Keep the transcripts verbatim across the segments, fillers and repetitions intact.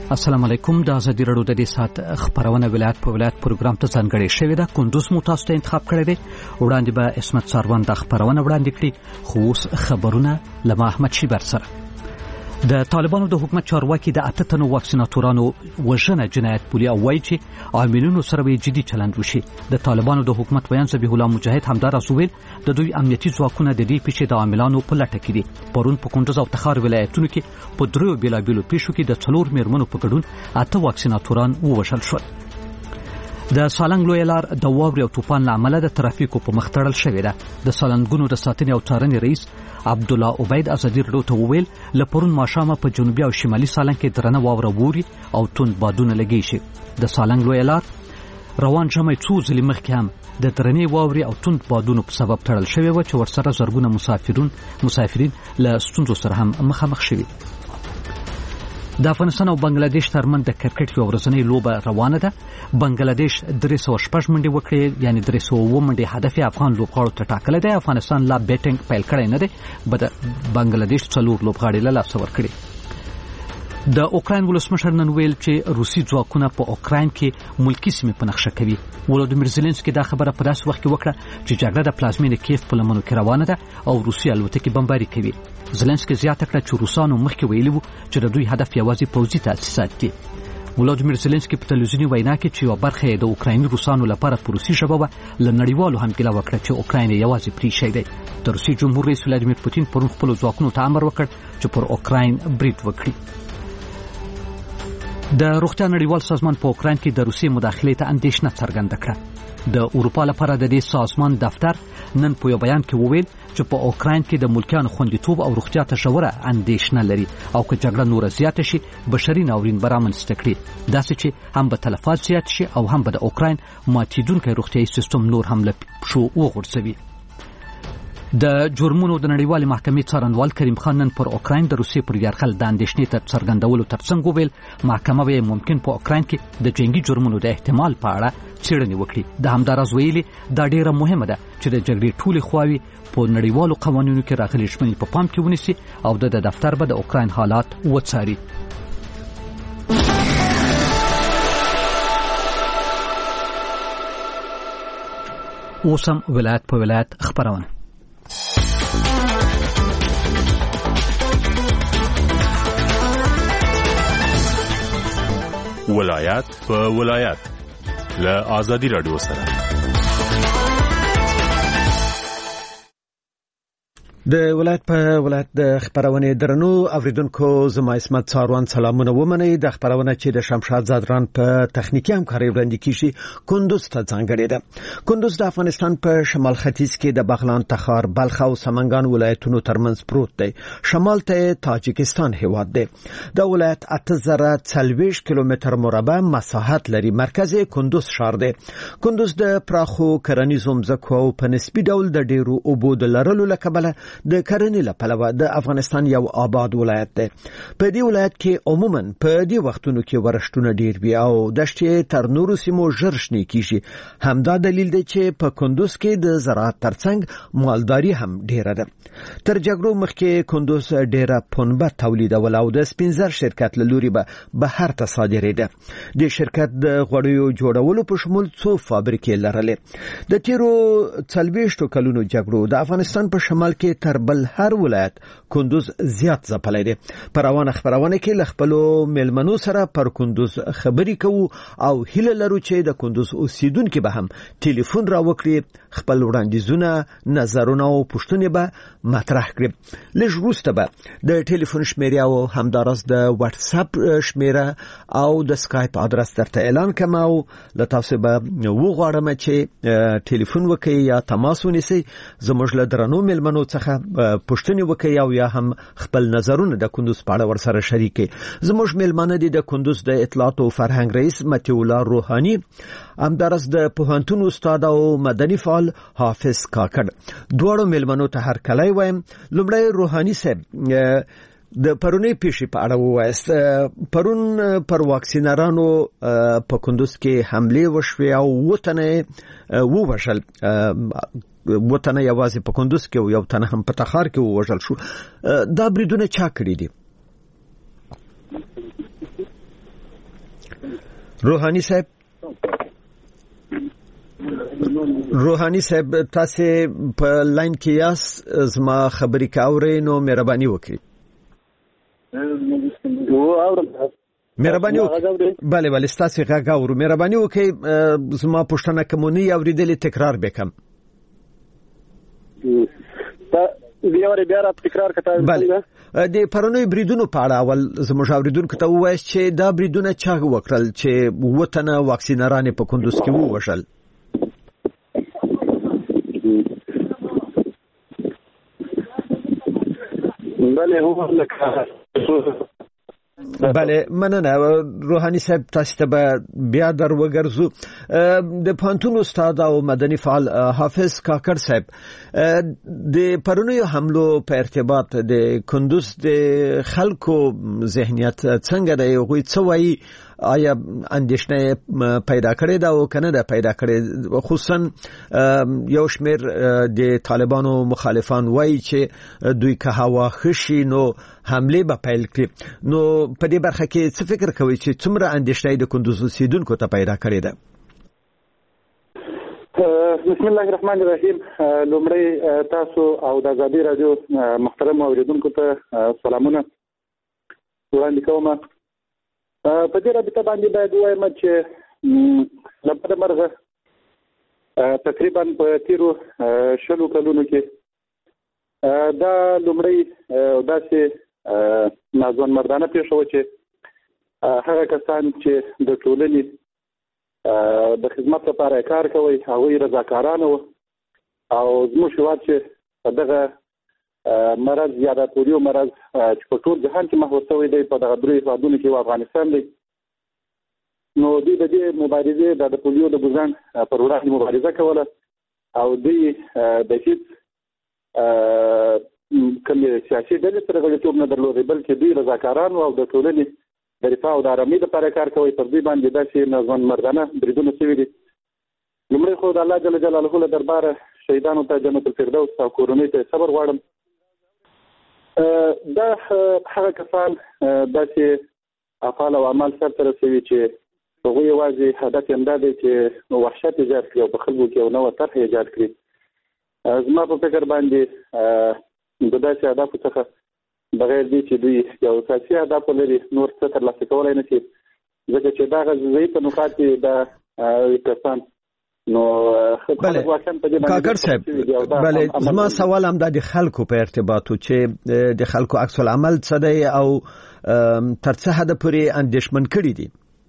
السلام علیکم. د ازادي رادیو د دې سات خبرونه ولایت په ولایت پروګرام ته ځانګړې شوې ده. کندوز مو تاسو ته انتخاب کړی دی. وړاندې به اسمت ساروان د خبرونه وړاندې کړي، خو اوس خبرونه له احمد شیبر سره. د طالبانو د حکومت چارواکي د اته تنو واکسیناتورانو وژنه جنایت بولي او وایي چې عاملونو سره به جدي چلند وشي. د طالبانو د حکومت ویان ذبیح الله مجاهد همداراز ویل د دوی امنیتي ځواکونه د دې پیښې د عاملانو په لټه کې دي. پرون په کندوز او تخار ولایتونو کې په دریو بیلابیلو پیښو کې د څلور میرمنو په ګډون اته واکسیناتوران ووژل شول. د سالنګ لوی لار د واورې او طوفان له امله د ترافیکو په مخ تړل شوې ده. د سالنګونو د ساتنې او څارنې رئیس عبدالله عبید ازادي رادیو ته وویل له پرون ماښامه په جنوبي او شمالي سالنګ کې درنه واوره ووري او توند بادونه لګی شي. د سالنګ لوی لار روان ژمی څو ځلې مخکې هم د درنې واورې او توند بادونو په سبب تړل شوې وه چې ورسره زرګونه مسافرون مسافرین له ستونزو سره هم مخامخ شوي. د افغانستان او بنگلاديش ترمن د کرکټ یو ورځنۍ لوبه روانه ده. بنگلاديش درې سوه شپږ منډې وکړې، یعنی درې سوه اووه منډې هدف افغان لوبغاړو ته ټاکلی دی. افغانستان لا بیټینګ پیل کړی نه دی، بنگلاديش څلور لوبغاړي له لاسه ورکړي. د اوکراین ولسمشر نن ویل چې روسي ځواکونه په اوکراین کې ملکی سیمې په نقشه کوي. ولودیمیر زيلنسکي دا خبره په داسې وخت کې وکړه چې جګړه د پلازمینې کیف په لمنو کې روانه ده او روسي الوتکې بمباري کوي. زيلنسکي زیاته کړه چې روسانو مخکې ویلي وو چې د دوی هدف یوازې پوځي تاسیسات دي. ولودیمیر زيلنسکي په تلویزیوني وینا کې چې یو برخه یې د اوکرایني روسانو لپاره په روسي ژبه وه، له نړیوالو هم ګیله وکړه چې اوکراین یوازې پریښی دی. د روسي جمهور رئیس ولادیمیر پوتین پرون خپلو ځواکونو ته امر وکړ چې پر اوکراین برید وکړي. د روغتیا نړیوال سازمان په اوکراین کې د روسي مداخلې ته اندېښنه څرګنده کړه. د اروپا لپاره د دې سازمان دفتر نن په یو بیان کې وویل چې په اوکراین کې د ملکیانو خوندیتوب او روغتیا ته ژوره اندېښنه لري او که جګړه نوره زیاته شي بشري ناورین به رامنځته کړي، داسې چې هم به تلفات زیات شي او هم به د اوکراین ماتېدونکی روغتیایي سیستم نور هم له پښو وغورځوي. د جرمونو د نړیوالې محکمې څارنوال کریم خان نن پر اوکراین د روسیې پر یرغل د اندېښنې تر څرګندولو ترڅنګ وویل محکمه به ممکن په اوکراین کې د جنگي جرمونو د احتمال په اړه څېړنې وکړي. د همداراز ویلي دا ډیره مهمه ده چې د جګړې ټولې خواوې په نړیوالو قوانینو کې راغلي ژمنې په پام کې ونیسي او د دفتر به د اوکراین حالات وڅاري. اوس هم ولایت په ولایت خبرونه. ولایت په ولایت له ازادي رادیو سره. د ولایت په ولایت د خبرونه درنو اوریدونکو، زما اسمت ساروان سلامونه ومنئ. د خبرونه چې د شمشاد زادران په تخنیکی همکاري وړاندې کیږي کندوز ته ځانګړې ده. کندوز د افغانستان په شمال ختیځ کې د بغلان، تخار، بلخ او سمنګان ولایتونو ترمنځ پروت دی. شمال ته تاجکستان هیواد دی. د ولایت اته زره څلوېښت کیلومتر مربع مساحت لري. مرکز کندوز ښار دی. کندوز د پراخو کرنیزو ځمکو او په نسبي ډول د ډیرو اوبو د لرلو له کبله د کرنې لپاره د افغانستان یو آباد ولایت دی. په دې ولایت کې عموما په دې وختونو کې ورښتونه ډیر وي او دشتې تر نورو سیمو ژر شنې کیږي. همدا دلیل دی چې په کندوز کې د زراعت ترڅنګ مالداري هم ډیره ده. تر جګړو مخکې کندوز ډیره پنبه تولیدول او د سپینزر شرکت له لوري به بهر ته صادرېده. د شرکت د غوړیو جوړولو په شمول څو فابریکې لرلې. د تیرو څلوېښتو کلونو جګړو د افغانستان په شمال کې تر بل هر ولایت کندوز زیات ځپلی دی. په روانه خبرونه کې له خپلو میلمنو سره پر کندوز خبرې کوو او هیله لرو چې د کندوز اوسیدونکو به هم ټلیفون را وکړي، خپل وړاندیزونه، نظرونه او پوښتنې به مطرح کړي. لږ وروسته به د ټلیفون شمیره او همداراز د واتس اپ شمیره او د سکایپ ادرس درته اعلان کوم او له تاسو به وغواړم چې ټلیفون وکړئ یا تماس ونیسئ، زموږ له درنو میلمنو څخه پوښتنې وکړئ او یا هم خپل نظرونه د کندوز په اړه ورسره شریک کړئ. زموږ میلمانه دي د کندوز د اطلاعات او فرهنګ رئیس متي الله روحاني، همداراز د پوهنتون استاد او مدني فعال حافظ کاکړ. دواړو میلمنو ته هر کله وایم. لومړی روحاني صاحب د پرونی پیښې په اړه ووایست. پرون پر واکسینرانو په کندوز کې حمله وشوه او وطن ووژل. وطن یوازې په کندوز کې او یو تن هم په تخار کې ووژل شو. دا بریدونه چا کړی دي؟ روحاني صاحب روحاني صاحب تاسو په لاین کې یاست زما خبرې کاورې نو مهرباني وکړئ مهرباني وکړئ بله بله تاسو غږ اورو مهرباني وکړئ زما پوښتنه کومونی اوریدلې تکرار وکم بیا ور بیا را تکرار کته بله د پرونی بریدونو په اړه اول زموږ اوریدونکو ته وایي چې دا بریدونه چا وکړل چې وطن واکسینرانه په کندوز کې ووشل بله هو لکه بله مننه روحاني صاحب تاسو ته بیا در وګرځو د پانتون استاد او مدني فعال حافظ کاکړ صاحب د پرونیو حملو په ارتباط د کندوز د خلکو ذهنیت څنګه دی غوي څه وایي آیا اندېښنه پیدا کړې ده او کنه ده پیدا کړې خصوصا یو شمېر د طالبانو مخالفان وایي چې دوی که هوا خشي نو حمله به پیل کړي نو په دې برخه کې څه فکر کوي چې څومره اندېښنه د کندوز اوسیدونکو ته پیدا کړې ده بسم الله الرحمن الرحیم لومړی تاسو او د ازادي رادیو محترم اوریدونکو ته سلامونه وړاندې کوم په دې رابطه باندې باید وایم چې لپاره مرغه تقریبا په تیرو شلو کلونو کې دا لومړی داسې ناځوان مردانه پیښه و چې هغه کسان چې د ټولنې د خدمت لپاره کار کوي هغوی رضاکاران وو او زموږ هېواد چې دغه مرض یا د پولیو مرض چې په ټول جهان کې محوط شوی دی په دغه درې هېوادونو کې افغانستان دی نو دوی د دې مبارزې د پولیو د ګزان پر وړاندې مبارزه کوله او دوی د هیڅ کوم سیاسي ډلې سره غړیتوب نه درلودی بلکې دوی رضاکاران او د ټولنې د رفاه او د آرامۍ لپاره کار کوي پر دوی باندې داسې ناځوان مردانه بریدونه شوي دي لومړی خو د الله جل جلاله له درباره شهیدانو ته جنت الفردوس او کورنۍ ته صبر غواړم دا هغه کسان داسې افعال او اعمال سرته رسوي چې هغوی یوازې هدف یې همدا دی چې وحشت ایجاد کړي او په خلکو کې یو نوی طرح ایجاد کړي زما په فکر باندې د داسې اهدافو څخه بغیر دی چې دوی یو سیاسي اهداف لري نور څه ترلاسه کولی نه شي ځکه چې دغه ضعیفه نقاط کې د کسان نو بله کاکړ صاحب بله زما سوال هم د خلکو په ارتباطو چې د خلکو عکس العمل څه دی او تر څه حد پورې اندېښمن کړي دي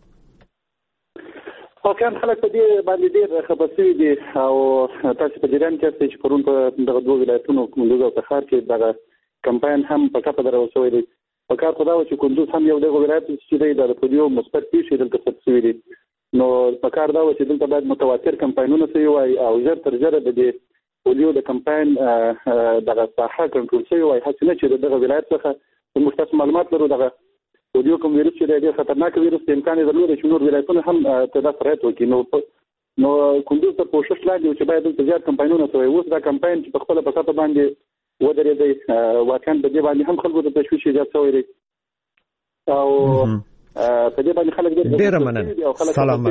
واقعا خلک په دې باندې ډېر خبر شوي دي او تاسو په جریان کې یاستئ چې پرون په دغه دوه ولایتونو کندوز او تخار کې دغه کمپاین هم په کاپه درو شوی دی په کار خو دا و چې کندوز هم یو دغه ولایت چې دی د پولیو مثبت پیښې دلته ثبت شوي دي نو په کار دا و چې دلته باید متواتر کمپاینونه شوي وای او ژر تر ژره د دې پولیو د کمپاین دغه ساحه کنټرول شوي وای هڅه نه چې دغه ولایت څخه موږ تاسو معلومات لرو دغه پولیو کوم ویروس چې دی خطرناک ویروس د امکان درلود چې نور ولایتونه هم ته دا سرایت وکړي نو نو کندوز ته کوشش لاندې چې باید دلته زیات کمپاینونه شوي اوس دا کمپاین چې په خپل په کاته باندې ودرېدی واقعا په دې باندې هم خلکو ته تشویش ایجاد شوی دی او په دې باندې خلک ډېر مننه سلامت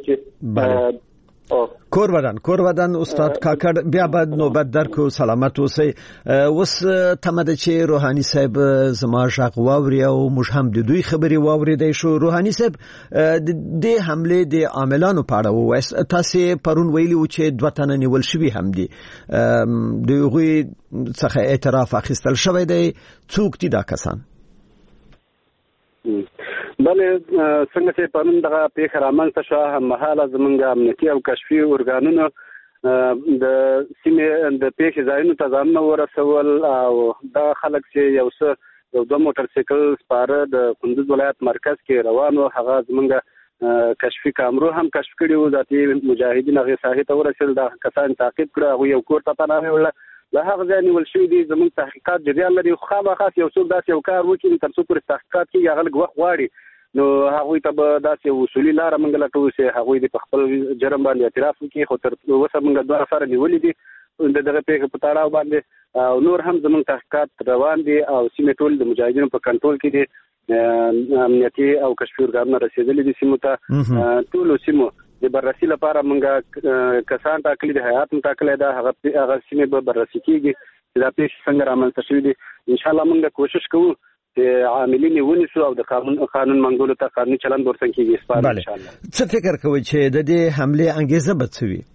کور ودان کور ودان استاد کاکړ بیا بعد نوبت درکو سلامت اوسئ اوس تمده چې روحاني صاحب زما شاق واوري او موږ هم د دوی خبري واوریدای شو روحاني صاحب د حمله د عاملانو په اړه وایي تاسو پرون ویلي و چې دوه تنه نیول شوي هم دي دوی څخه اعتراف اخیستل شوی دی څوک دي دا کسان بله څنګه چې پرون دغه پیښه رامنځته شوه هممهاله زموږ امنیتي او کشفي ارګانونو د سیمې د پیښې ځایونو ته ځانونه ورسول او دغه خلک چې یو څه یو دوه موټر سایکل سپاره د کندوز ولایت مرکز کې روان وو هغه زموږ کشفي کامرو هم کشف کړي وو ذاتي مجاهدین هغې ساحې ته ورسېدل دا کسان تعقیب کړه هغوی یو کور ته پناه یوړله له هغه ځای نیول شوي دي زموږ تحقیقات جریان لري خو خامخا یو څوک داسې یو کار وکړي تر څو پورې تحقیقات کېږي هغه لږ وخت غواړي نو هغوی ته به داسې اصولي لاره موږ لټوو چې هغوی د په خپل جرم باندې اعتراف وکړي خو تر اوسه موږ دوه نفره نیولي دي د دغه پیښې په تړاو باندې او نور هم زموږ تحقیقات روان دي او سیمې ټول د مجاهدینو په کنټرول کې دي امنیتي او کشفي ارګانونه رسیدلي دي سیمو ته. ټول سیمو د بررسي لپاره موږ کسان ټاکلي دي، هیئات ټاکلي ده، هغه هغه سیمې به بررسي کیږي چې دا پیښې څنګه رامنځته شوې دي. ان شاء الله موږ کوشش کوو چې عاملین ونیسو او د قانون قانون منګولو ته قانوني چلند ورسره کیږي سپارښتنه ان شاء الله. څه فکر کوئ چې د دې حمله انګیزه به څه وي؟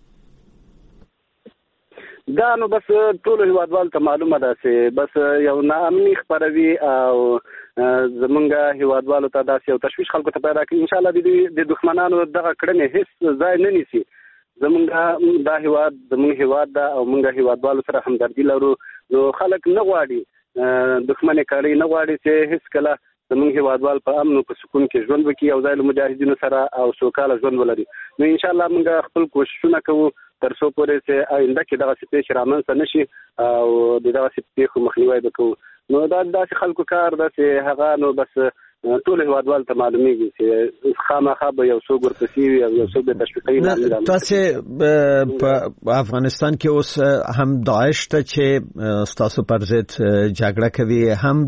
دا نو بس ټول هیوادوال ته معلومه ده چې بس یو ناامني خبروي او زمونږ هیوادوالو ته داسې یو تشویش خلکو ته پیدا کوي. ان شاء الله د دښمنانو دغه کړنې هیڅ ځای نه نیسي. زمونږ دا هیواد زمونږ هیواد ده او موږ هیوادوالو سره همدردي لرو. نو خلک نه غواړي دښمنۍ کړي، نه غواړي چې هیڅ کله زمونږ هیوادوال په امن او په سکون کې ژوند وکړي او ځای له مجاهدینو سره او سوکاله ژوند ولري. نو ان شاء الله موږ خپل کوششونه کوو تر څو پورې چې آینده کې دغه پیښې رامنځته نشي او دغه پیښو مخنیوی وکړو. نو دا داسې خلکو کار ده چې هغه نو بس ټول هیوادوال ته معلومیږي چې خامخا به یو څوک ورپسې وي او یو څوک به تشویقي. تاسو په افغانستان کې اوس هم داعش ته چې ستاسو پر ضد جګړه کوي،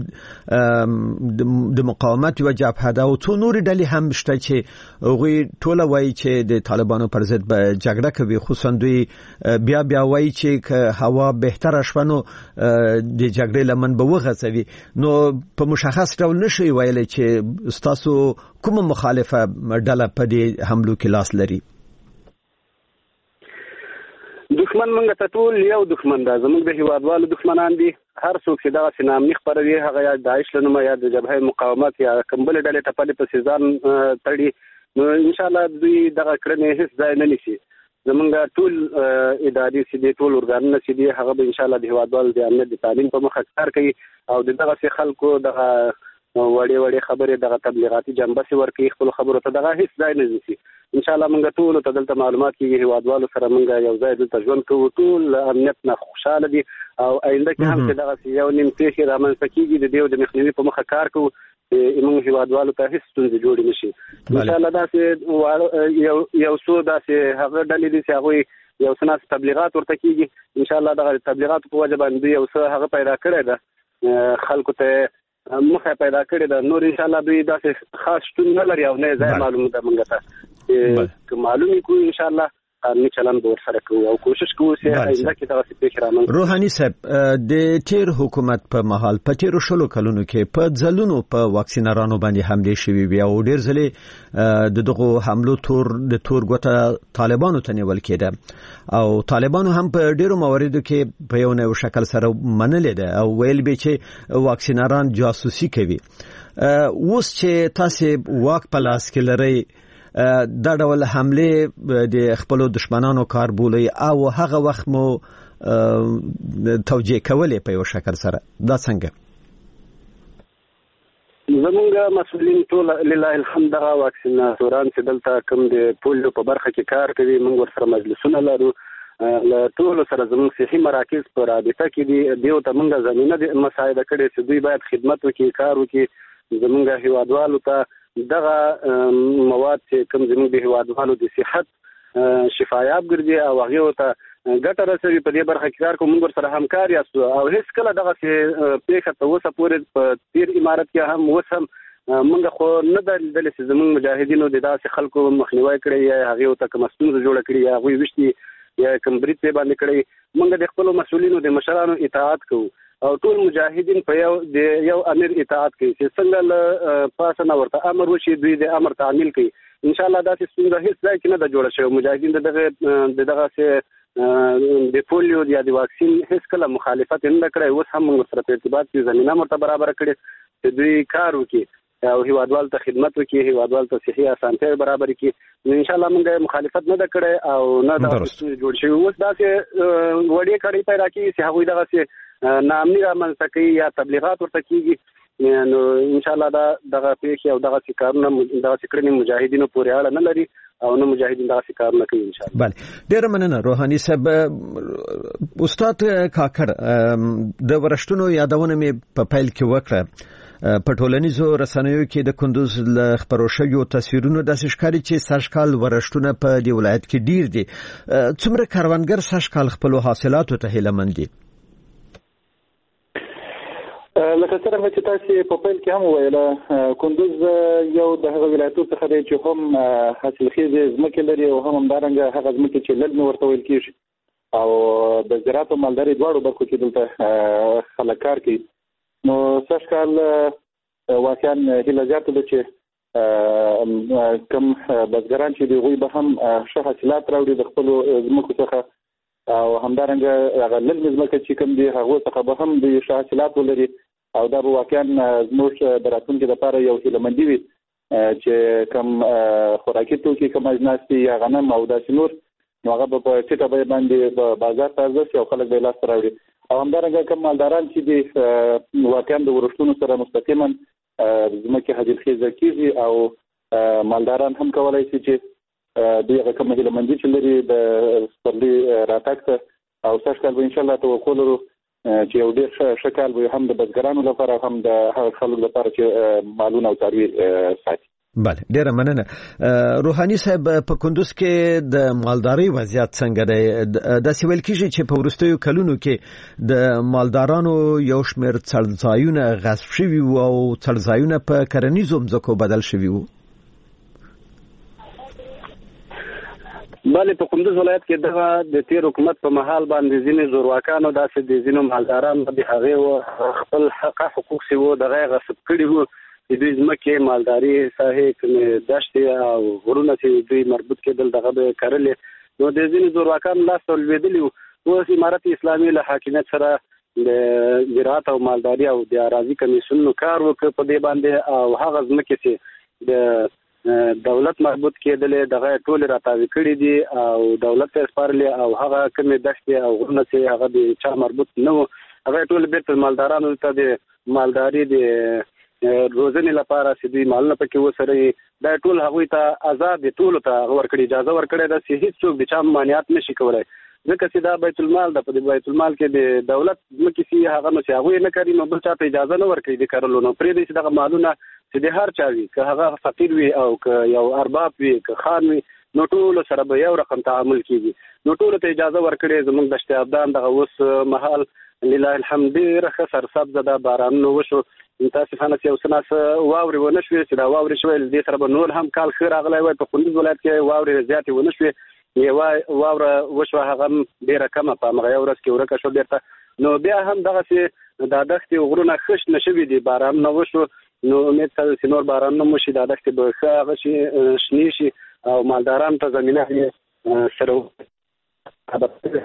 هم د مقاومت او جبهه ده او څو نور ډلې هم شته چې هغه ټول وایي چې د طالبانو پر ضد جګړه کوي. خصوصا دوی بیا بیا وایي چې هوا بهتره شونه د جګړې لمن به وغځوي. نو په مشخص ډول نشي ویل چې ستاسو کومه مخالفه ډله په دې حملو کې لاس لري؟ دښمن موږ ته ټول یو دښمن ده، زموږ د هیوادوالو دښمنان دي. هر څوک چې دغه نامني خبروي هغه یا داعش له نومه یا د جبهه مقاومت یا کوم بل ډلې ټپلې په سیزان تړي. نو ان شاء الله دوی دغه کړنې هیڅ ځای نه نیسي. زمونږ ټول اداري سیدي ټول ارګانونه سیدي هغه به ان شاء الله د هیوادوالو د امنیت د تعلیم په مخه کار کوي او دغه خلکو دغه وړې وړې خبرې دغه تبلیغاتي جنبه سي ورکړي خپل خبرو ته دغه هیڅ ځای نه نیسي. ان شاء الله موږ ټول ته دلته معلومات کیږي، هیوادوالو سره موږ یو ځای دلته ژوند کوو، ټول امنیت نه خوشاله دي او آینده کې هم چې دغه یو نیم پیښې رامنځته کیږي د دې د مخنیوي په مخه کار کوو چې موږ هیوادوالو ته هیڅ ستونزې جوړې نشي. ان شاء الله داسې یو یو څو داسې هغه ډلې دي چې هغوی یو څه تبلیغات ورته کیږي. ان شاء الله دغه تبلیغات په وجه باندې یو څه هغه پیدا کړی ده، خلکو ته مخه پیدا کړی ده. نور ان شاء الله دوی داسې خاص شتون نه لري او نه ځای معلومه ده موږ ته چې معلومي کوو. ان شاء الله قانوني چلند به ورسره کوو او کوشش کوو چې آینده کې دغه پیښې رامنځته. روحاني صاحب، د تیر حکومت په مهال په تیرو شلو کلونو کې په ځلونو په واکسینرانو باندې حمله شوې وي او ډېر ځلې د دغو حملو تور د تور ګوته طالبانو ته نیول کېده او طالبانو هم په ډېرو مواردو کې په یو نوع شکل سره منلې ده او ویل به چې واکسینران جاسوسي کوي. اوس چې تاسو واک په لاس کې لرئ، دا ډول حمله د خپل دشمنانو کار بولي او هغه وخت مو توجیه کولې په یو شکل سره، دا څنګه؟ زمونږ مسؤلین ټول لله الحمد دغه واکسیناتوران چې دلته کوم د پولیو په برخه کې کار کوي، موږ ورسره مجلسونه لرو، له ټول سره زموږ صحي مراکز په رابطه کې دي. دیو ته موږ زمينه د مساعده کړي چې دوی باید خدمت وکړي، کار وکړي، زمونږ هیوادوالو ته دغه مواد چې کوم زموږ د هیوادوالو د صحت شفایاب ګرځي او هغه ته ګټه رسوي په دې برخه کې کار کوم. موږ سره همکار یاستو او هیڅ کله دغه پیښه ته وسه پورې په تیر امارت کې هم وسم موږ خو نه درلدل چې زموږ مجاهدینو د داسې خلکو مخنیوي کړی یا هغه ته کوم ستونزه جوړه کړی یا هغه وشتي یا کوم بریټ په باندې کړی. موږ د خپل مسؤلینو د مشرانو اطاعت کوو او ټول مجاهدین په یو د یو امیر اطاعت کوي چې څنګه له پاسه ورته امر وشي دوی د امر تعمیل کوي. ان شاء الله داسې څنګه هیڅ ځای کې نه د جوړ شوی. مجاهدین دغه دغه سه د پولیو یا د واکسین هیڅ کله مخالفت نه کړی. اوس هم موږ سره په ارتباط کې زمينه مرته برابر کړي چې دوی کار وکړي او هیوادوال ته خدمت وکړي، هیوادوال ته صحي اسانتیا برابر کړي. ان شاء الله موږ مخالفت نه کړی او نه دا جوړ شوی. اوس داسې وړي کړي پیدا کیږي چې هغوی دغه سه نامني رامنځته کوي یا تبلیغات ورته کیږي. نو ان شاء الله دا دغه پیښې او دغه کارونه دغه کړنې مجاهدینو پورې اړه نه لري او نو مجاهدین دغه کارونه کوي ان شاء الله. بله، ډېر مننه روحاني صاحب. استاد کاکړ، د ورشتونو یادونه مې په پیل کې وکړه. په ټولنیزو رسنیو کې د کندوز له خبرو شویو تصویرونو داسې ښکاري چې سږکال ورشتونه په دې ولایت کې ډیر دي. څومره کروندګر سږکال خپل حاصلاتو ته هیله مند دي؟ لکه څنګه چې تاسو په پیل کې هم وویل کندوز یو د هغو ولایتونو څخه دی چې هم حاصلخیزه ځمکې لري او هم همدارنګه هغه ځمکې چې للمې ورته ویل کېږي او د زراعت او مالدارۍ دواړو برخو کې دلته خلک کار کوي. نو سږ کال واقعا هیله زیاته ده چې کوم بزګران چې دی هغوی به هم ښه حاصلات راوړي د خپلو ځمکو څخه او همدارنګه هغه للمې ځمکه چې کوم دي هغو څخه به هم د ښه حاصلات ولري او دا به واقعا زموږ د راتلونکي لپاره یو هیلهمندي وي چې کوم خوراکي توکي کوم اجناس دي یا غنم او داسې نور نو هغه به په ټیټه بیه باندې په بازار ته عرضه شي او خلک به یې لاسته راوړي او همدارنګه کوم مالداران چې دي واقعا د ورښتونو سره مستقیما ځمکې حاصلخیزه کېږي او مالداران هم کولی شي چې دوی هغه کومه هیلهمندي چې لري د سپرلي راتګ ته او سږ کال به انشاءالله توقع لرو چې یو ډېر ښه کال به هم د بزګرانو لپاره هم د هغه خلکو لپاره چې مالونه او څاروي ساتي. بله ډیره مننه. روحاني صاحب په کندوز کې د مالدارۍ وضعیت څنګه دی؟ داسې ویل کېږي چې په وروستیو کلونو کې د مالدارانو یو شمېر څړځایونه غصب شوي وو او څړځایونه په کرنیزو ځمکو بدل شوي وو. بله په کندوز ولایت کې دغه د تیر حکومت په محل باندې ځینې زورواکانو داسې د ځینو مالدارانو د هغې خپل حق حقوق چې وو دغه یې غصب کړي وو. د دوی ځمکې مالداري ساحې کومې دښتې او غرونه چې دوی مربوط کېدل دغه به یې کرلې نو د ځینې زورواکانو لاس ته لوېدلي وو. اوس امارت اسلامي له حاکمیت سره د زراعت او مالداري او د اراضي کمیسیونونو کار وکړ په دې باندې او هغه ځمکې چې د دولت مربوط کېدلې دغه ټول راتاوي کړي دي او دولت ته سپارلې او هغه کومې دښتې او غرونه چې هغه د چا مربوط نه وو هغه ټول بیرته مالدارانو ته د مالداري د روزنې لپاره چې دوی مالونه پکې وسره دا ټول هغوی ته آزاد ټول ته ورکړي اجازه ورکړي ده چې هیڅوک د چا مانعات نشي کولای ځکه چې دا بیت المال ده. په بیت المال کې د دولت ځمکې چې هغه نو چې هغوی نه کوي نو بل چا ته اجازه نه ورکوي د کرلو نو پرېږدي چې دغه مالونه چې د هر چا وي که هغه فقیر وي او که یو ارباب وي که خان وي نو ټولو سره به یو رقم تعامل کېږي نو ټولو ته اجازه ورکړي. زموږ دشت ابدان دغه اوس مهال لله الحمد ډېره ښه سرسبزه ده بارانونه وشو متاسفانه چې یو څه ناڅه واورې ونه شوې چې دا واورې شوې له دې سره به نور هم کال ښه راغلی وای. په کندوز ولایت کې واورې زیاتې ونه شوې یوه واوره وشوه هغه هم ډېره کمه په همغه یو ورځ کې ورکه شوه بېرته نو بیا هم دغسې دا دښتې غرونه ښه شنه شوي دي بارانونه وشو نو امید ته چې نور بارانونه وشي دا دښتې به ښه هغه شي شنې شي او مالدارانو ته زمینه یې سره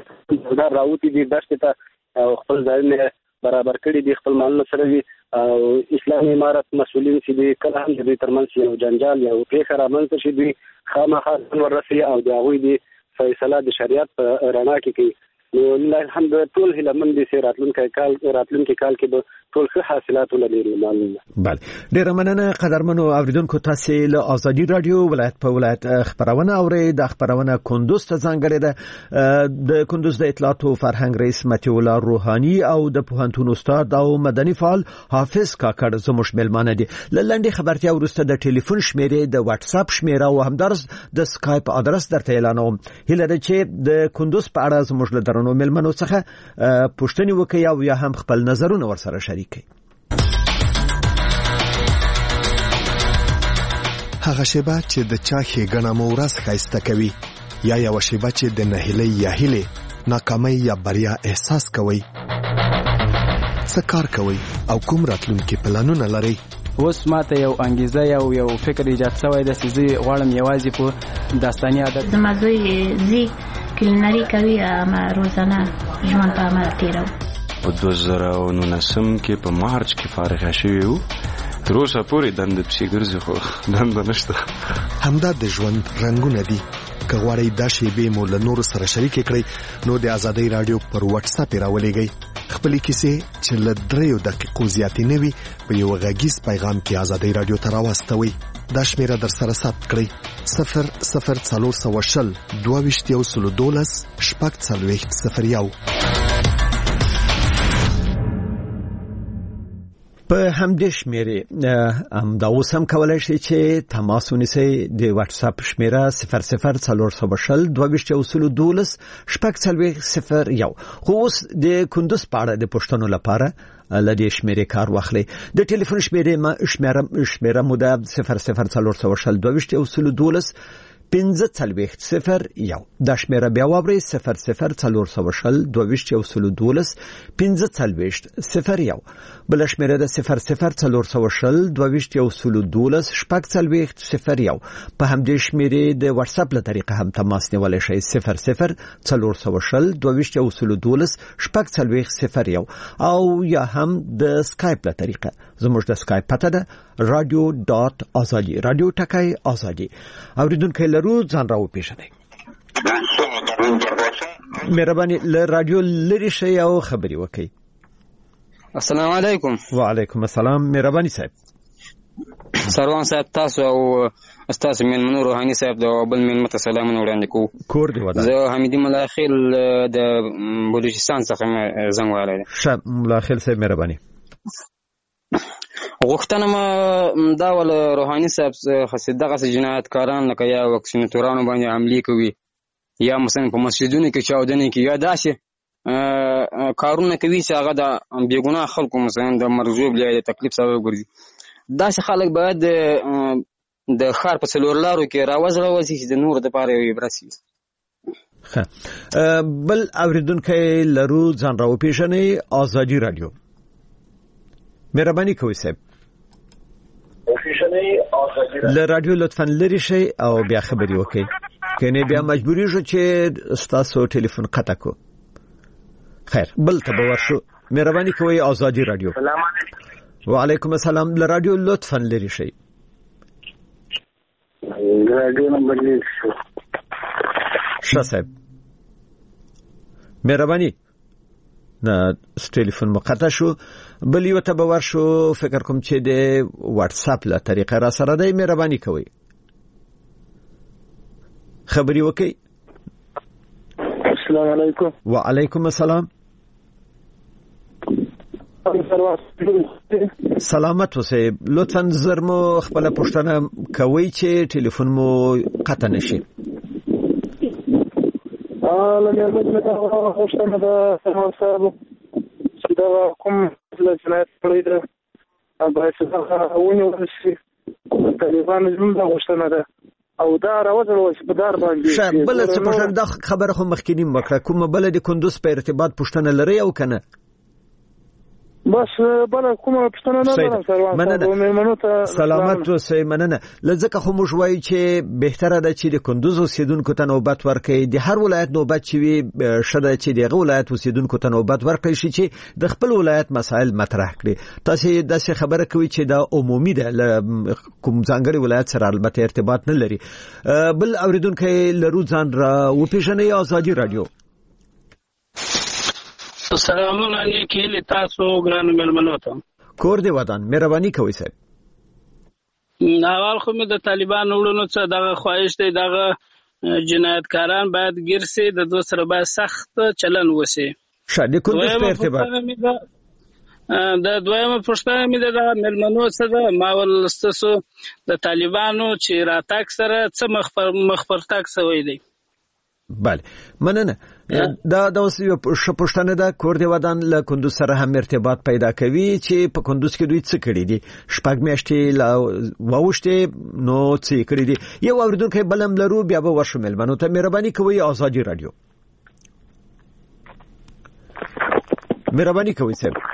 راوتي دي دښتې ته او خپل ځایونه برابر کړي دي خپل مالونه سره وي او اسلامي امارت مسؤلین چې دوی کله هم د دوی ترمنځ یو جنجال یو پیښه رامنځته شي دوی خامخا ځان ورسوي او د هغوی د فیصله د شریعت په رڼا کې کوي. نو لله الحمد ټول هیلهمند دي چې راتلونکی کال راتلونکی کال کې به ټول ښه حاصلات ولري مالونه. بله ډېره مننه قدرمنو اوریدونکو تاسې له ازادي راډیو ولایت په ولایت خبرونه اورئ. د خبرونه کندوز ته ځانګړې ده. د کندوز د اطلاعات او فرهنګ رئیس مطیع الله روحاني او د پوهنتون استاد او مدني فعال حافظ کاکړ زموږ مېلمانه دي. له لنډې خبرتیا وروسته د ټلیفون شمیرې د واتس اپ شمیره او همدارس د سکایپ ادرس درته اعلانوم. هیله ده چې د کندوز په اړه زموږ له نو ملمنو څخه پوښتنې وکړي او یا هم خپل نظرونه ورسره شریک کړي. هغه شیبه چې د چا ښېګڼه مو ورځ ښایسته کوي یا یوه شیبه چې د نهیلۍ یا هیلې ناکامۍ یا بریا احساس کوئ څه کار کوئ او کوم راتلونکي پلانونه لرئ؟ اوس ماته یو انګیزه یو یو فکر ایجاد شوی دی چې زه غواړم یوازې په داستاني عادت زما زوی زی کلینري کوي اما روزانه ژوند په عمل تېرو. په دوه زره نولسم کې په مارچ کې فارغه شوي وو تر اوسه پورې دنده پسې ګرځي خو دنده نشته. همدا د ژوند رنګونه دي. که غواړئ دا شیبې مو له نورو سره شریکې کړئ نو د ازادۍ راډیو پر واتس اپ یې راولېږئ. خپلې کیسې چې له دریو دقیقو زیاتې نه وي په یو غږیز پیغام کې ازادۍ راډیو ته راواستوئ. دا شمیره در سره ثبت کړئ: صفر صفر څلور سوه شل دوه ویشت یو سلو دولس شپږ څلوېښت صفر یو. په همدې شمیرې ام دا اوس هم کولای شي چې تماس ونیسئ د واتس اپ شمیره صفر صفر څلور سوه شل دوه ویشت اصول دولس شپږ څلوېښت صفر یو. خو اوس د کندوز په اړه د پوښتنو لپاره لدې شمیرې کار واخلئ. د ټلیفون شمیرې شمیره شمیره مو ده صفر صفر څلور سوه شل دوه ویشت اصول دولس پنځه څلوېښت صفر یو. دا شمیره بیا واورئ صفر صفر څلور سوه شل دوه ویشت اصول دولس پنځه څلوېښت صفر یو. بل شمیره ده صفر صفر څلور سوه شل دوه ویشت اصول دولس شپږ څلوېښت صفر یو. په همدې شمیرې د واتس اپ له طریقه هم تماس نیولای شئ صفر صفر څلور سوه شل دوه ویشت اصول دولس شپږ څلوېښت صفر یو او یا هم د اسکایپ له طریقه. زموږ د اسکایپ پته ده رادیو ډاټ ازادي رادیو ټکای ازادي. اوریدونکو لرو ځان راو پیژنئ. مهرباني له رادیو لری شئ او خبري وکړئ. السلام علیکم. وعلیکم السلام. مهرباني صاحب. سروان صاحب تاسو او استاد مېلمنو روحاني صاحب د بل مېلمه ته سلامونه وړاندې کوو. کور دی ودان. زه حمیدي ملاخیل د بلوچستان څخه زنګ وهلی. ښه ملاخیل صاحب مهرباني. غوښتنه ما دا ول روحاني صاحب خاصه دغه جنایتکاران لکه یا وکسینټورانو باندې حمله کوي یا مثلا په مسجدونو کې چاودنې کوي یا داسې کارونه کوي چې هغه د بیګناه خلکو مثلا د مرزوب یا د تکلیف سبب ګرځي. داسې خلک باید د ښار په څلور لارو کې راوځي چې د نور د پاره یو عبرت شي. ښه بل اوریدونکو لرو ځان راو پیژنئ. ازادي رادیو. مهرباني کوئ صاحب. له رادیو لطفاً لری شئ او بیا خبري وکړئ. کنه بیا مجبوری شو چې تاسو ټلیفون قطع کو. خیر بل ته به ورشو. مهرباني کوئ. ازادي رادیو. سلام علیکم. وعلیکم السلام. له رادیو لطفاً لری شئ. رادیو نمبر لیک شو. ښه صاحب مهرباني. نه ټلیفون مقطع شو. بل یو ته به ورشو. فکر کوم چې د واتس اپ له طریقه را سره دی. مهرباني کوئ خبري وکړئ. السلام علیکم. وعلیکم السلام. سلامت اوسئ. لطفاً زر مو خپل پوښتنه کوئ چې ټلیفون مو قطع نشي. اه لږه مې پوښتنه ده صاحب چې دا کوم جنایت کړی ده باید څنګه ونیول شي. طالبان زموږ د غوښتنه ده او دا راوځل چې په دار باندې ښه بل څه پوښتنه ده خبره خو مخکینی وکړه. کومه بل د کندوز په ارتباط پوښتنه لري او کنه؟ بس بل کومه پښتنه نه لرم سروان مېلمنو ته سلامت اوسئ. مننه. لږه خو موږ وایو چې بهتره ده چې د کندوز اوسیدونکو ته نوبت ورکړي. د هر ولایت نوبت چې وي شته چې دغه ولایت اوسیدونکو ته نوبت ورکړي شي چې د خپل ولایت مسائل مطرح کړي. تاسو داسې خبره کوي چې دا عمومي ده کوم ځانګړي ولایت سره البته ارتباط نه لري. بل اوریدونکو لرو ځان را وپیژنئ. ازادي رادیو. سلامونه علیکم تاسو ګران مېلمنو ته. کور دی ودان. مهرباني کوئ صاحب. اول خو مې د طالبان وړونو څخه دغه خواهش دی دغه جنایتکاران باید ګرسي د دوه سره باید سخت چلن وسی. ښه د کندوز په ارتباط د دویمه پوښتنه مې د مېلمنو څخه ده ما ولستاسو د طالبانو چې راتګ سره څه مخفر مخفرتاک سوی دی. بله مننه. دا د اوس یو پوښتنه ده. کور دی ودان له کندوز سره هم ارتباط پیدا کوي چې په کندوز کې دوی څه کړی دي. شپږ میاشتې لا واوښتې نو څه کړی دي. یو اوریدونکو بلم لرو بیا به ورشو مېلمنو ته. مهرباني کوئ. ازادي رادیو. مهرباني کوئ صاحب.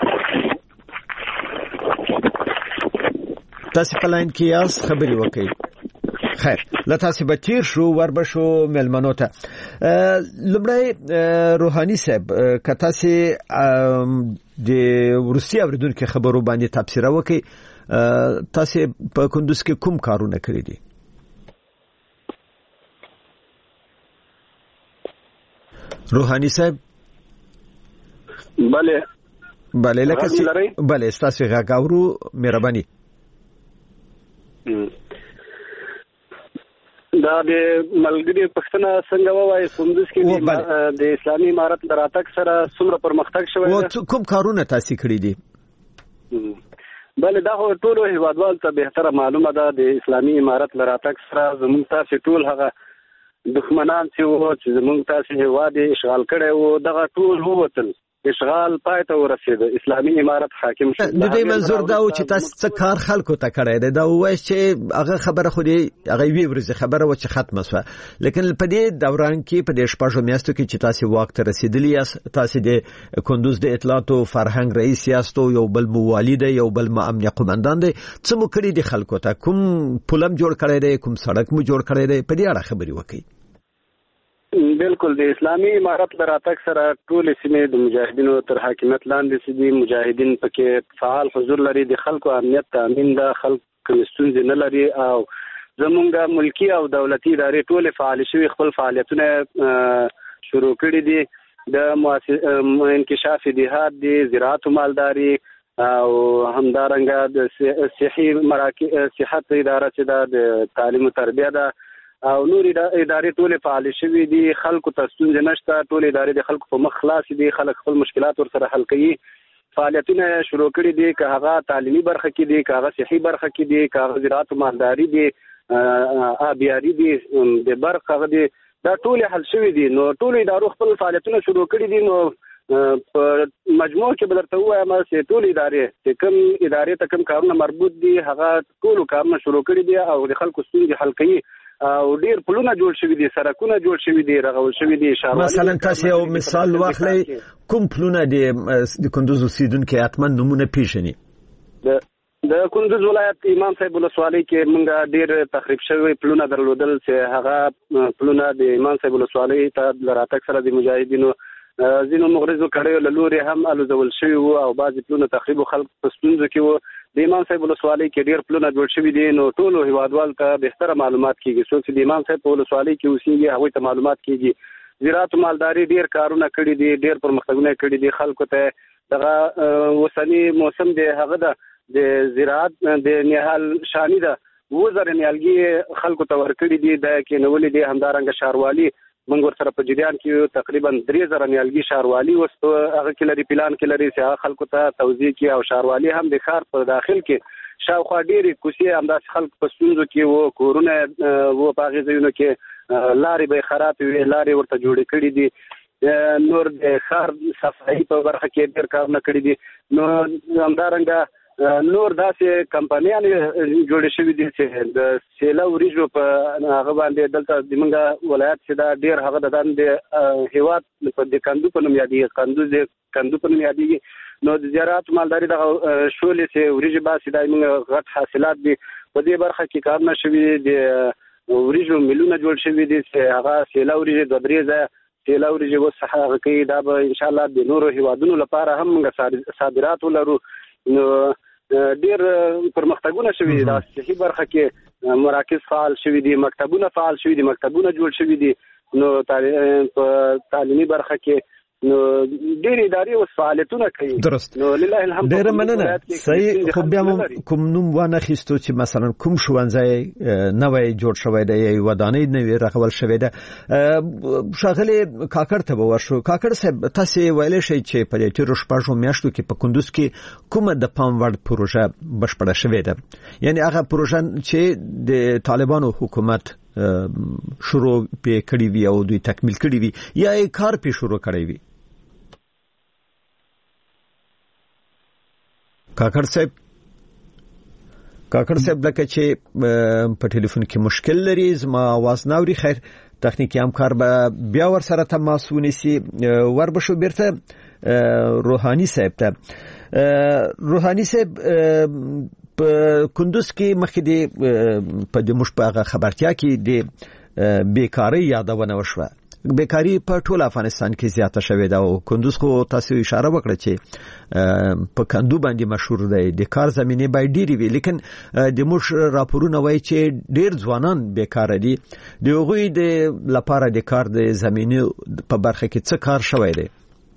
تاسو په لاین کې یاست خبري وکړئ. خیر لته به تیر شو ور به شو ملمنو ته. لمړی روحاني صاحب کته سي د روسي اوریدونکو خبرو باندې تبصره وکي. تاسو په کندوز کې کوم کارونه کړی دي؟ روحاني صاحب. بله بله لکه سي بله تاسو غاورو مهرباني. دا د ملګری پښتنه څنګه وایي کندوز کې د اسلامي امارت دراتک سره څومره پرمختګ شوی دی؟ کوم کارونه تاسو کړی دي؟ بل دا ټول هیوادوال ته به معلومه ده د اسلامي امارت لراتک سره زموږ تاسو ټول هغه دښمنان چې وو چې زموږ تاسو هیواد اشغال کړي وو دغه ټول ووتل اشغال پای ته ورسید اسلامي امارت حاکم شو د دې منظور دا و چې تاسو څه کار خلکو ته کړی دی دا وایي چې هغه خبره خو دې هغه وی ورځ خبره و چې ختمه شوه لیکن په دې دوران کې په دې شپږو میاشتو کې چې تاسو وخت ته رسیدلی یاست تاسو د کندوز د اطلاعات او فرهنګ رئیس یاست یو بل موالي دی یو بل امنیه قومندان دی څه مو کړی دی خلکو ته کوم پلم جوړ کړی دی کوم سړک مو جوړ کړی دی په دې اړه خبري وکړئ بالکل د اسلامي امارت لراتک سره ټول سیمې د مجاهدینو تر حاکمیت لاندې سي دي مجاهدین پکې فعال حضور لري د خلکو امنیت تامین د خلکو ستونزې نه لري او زمونږ ملکی او دولتي ادارې ټول فعال شوي خپل فعالیتونه شروع کړي دي د انکشاف دیهات دي زراعت او مالداري او همدارنګه د صحي مراکز صحت اداره چې د تعلیم او تربیه ده او نور ادارې ټول فعال شوي دي خلکو ته ستونزې نشته ټول ادارې د خلکو په مخ خلاص دي خلک خپل مشکلات ورسره حل کوي فعالیتونه شروع کړي دي که هغه تعلیمي برخه کې دي که هغه صحي برخه کې دي که هغه زراعت او مالداري دي آبیاري دي د برخه هغه دي دا ټول حل شوي دي نو ټول ادارو خپل فعالیتونه شروع کړي دي نو په مجموع کې بدرته وایم چې ټول ادارې چې کوم ادارې ته کوم کارونه مربوط دي هغه ټول کارونه شروع کړي دي او د خلکو ستونزې حل کوي او ډیر پلونه جوړ شوي دي سرکونه جوړ شوي دي رغول شوي دي مثلا تاسو یو مثال واخلئ کوم پلونه دي د کندوز اوسیدونکو اتمن نمونه پیژني د د کندوز ولایت امام صاحب ولسوالۍ کې موږ ډیر تخریب شوی پلونه درلودل چې هغه پلونه د امام صاحب ولسوالۍ ته لراتک سره د مجاهدینو ځینو مغرضو کړیو له لوري هم الوزول شوي وو او بعضې پلونه تخریب خلک په ستونزو کې وو د امام صاحب ولسوالۍ کې ډېر پلونه جوړ شوي دي نو ټولو هیوادوالو ته بهتره معلومات کېږي څوک چې د امام صاحب په ولسوالۍ کې اوسېږي هغوی ته معلومات کېږي زراعت او مالداري ډېر کارونه کړي دي ډېر پرمختګونه کړي دي خلکو ته دغه اوسني موسم دی هغه ده د زراعت د نهال شاني ده اووه زره نیالګي خلکو ته ورکړي دي دا کېنولي دي همدارنګه ښاروالي موږ ورسره په جریان کې تقریبا درې زره نیالګي ښاروالي اوس په هغه کې لري پلان کې لري چې هغه خلکو ته توزیع کړي او ښاروالي هم د ښار په داخل کې شاوخوا ډېرې کوڅې همداسې خلک په ستونزو کې وو کورونه وو په هغې ځایونو کې لارې به یې خرابې وې لارې ورته جوړې کړي دي نور د ښار صفایي په برخه کې ډېر کارونه کړي دي نو همدارنګه نور داسې کمپنیانې جوړې شوي دي چې د سیله وریجو په هغه باندې دلته زموږ ولایت چې دا ډېر هغه د د هېواد د کندو په نوم یادېږي کندوز د کندو په نوم یادېږي نو د زراعت مالداري دغه شولې چې وریجې باسي دا زموږ غټ حاصلات دي په دې برخه کې کارونه شوي دي د وریجو میلونه جوړ شوي دي چې هغه سیله وریجې دوه درې ځایه سیله وریجې اوس هغه کوي دا به انشاءالله د نورو هېوادونو لپاره هم موږ صادرات ولرو نو ډیر پرمختګونه شوي دي د صحي برخه کې مراکز فعال شوي دي مکتبونه فعال شوي دي مکتبونه جوړ شوي دي نو په تعلیمي برخه کې نو ډېر ادارې اوس فعالیتونه کوي درست نو لله الحمد ډېر مننه صحیح خو بیا کوم نوم وانه خېستو چې مثلا کوم ښوونځی نوی جوړ شوی دی یا ودانۍ نوې رغول شوې ده ښاغلی کاکړ ته به ورشو کاکړ صاحب تاسو ویلی شئ چې په دې تېرو شپږو میاشتو کې په کندوز کې کومه د پام وړ پروژه بشپړه شوې ده یعنی هغه پروژه چې د طالبانو حکومت شروع پې کړی وي او دوی تکمیل کړی وي یا یې کار پې شروع کړی وي کاکړ صاحب کاکړ صاحب لکه چې په ټلیفون کې مشکل لري زما आवाज ناوري خیر تخنیکی همکار به بیا ور سره تماس ونیسي ور بشو بیرته روحانی صاحب ته روحانی صاحب په کندوز کې مخکې د په د مشپغه خبرتیا کې د بیکاری یادونه وشوه بیکاری په ټول افغانستان کې زیاته شوې ده او کندوز خو تاسو اشاره وکړه چې په کندو باندې مشهور دی د کار زمينه باید ډیری وي لیکن د موش راپورونه وایي چې ډیر ځوانان بیکار دي د هغوی د لپاره د کار د زمينه په برخه کې څه کار شوی دی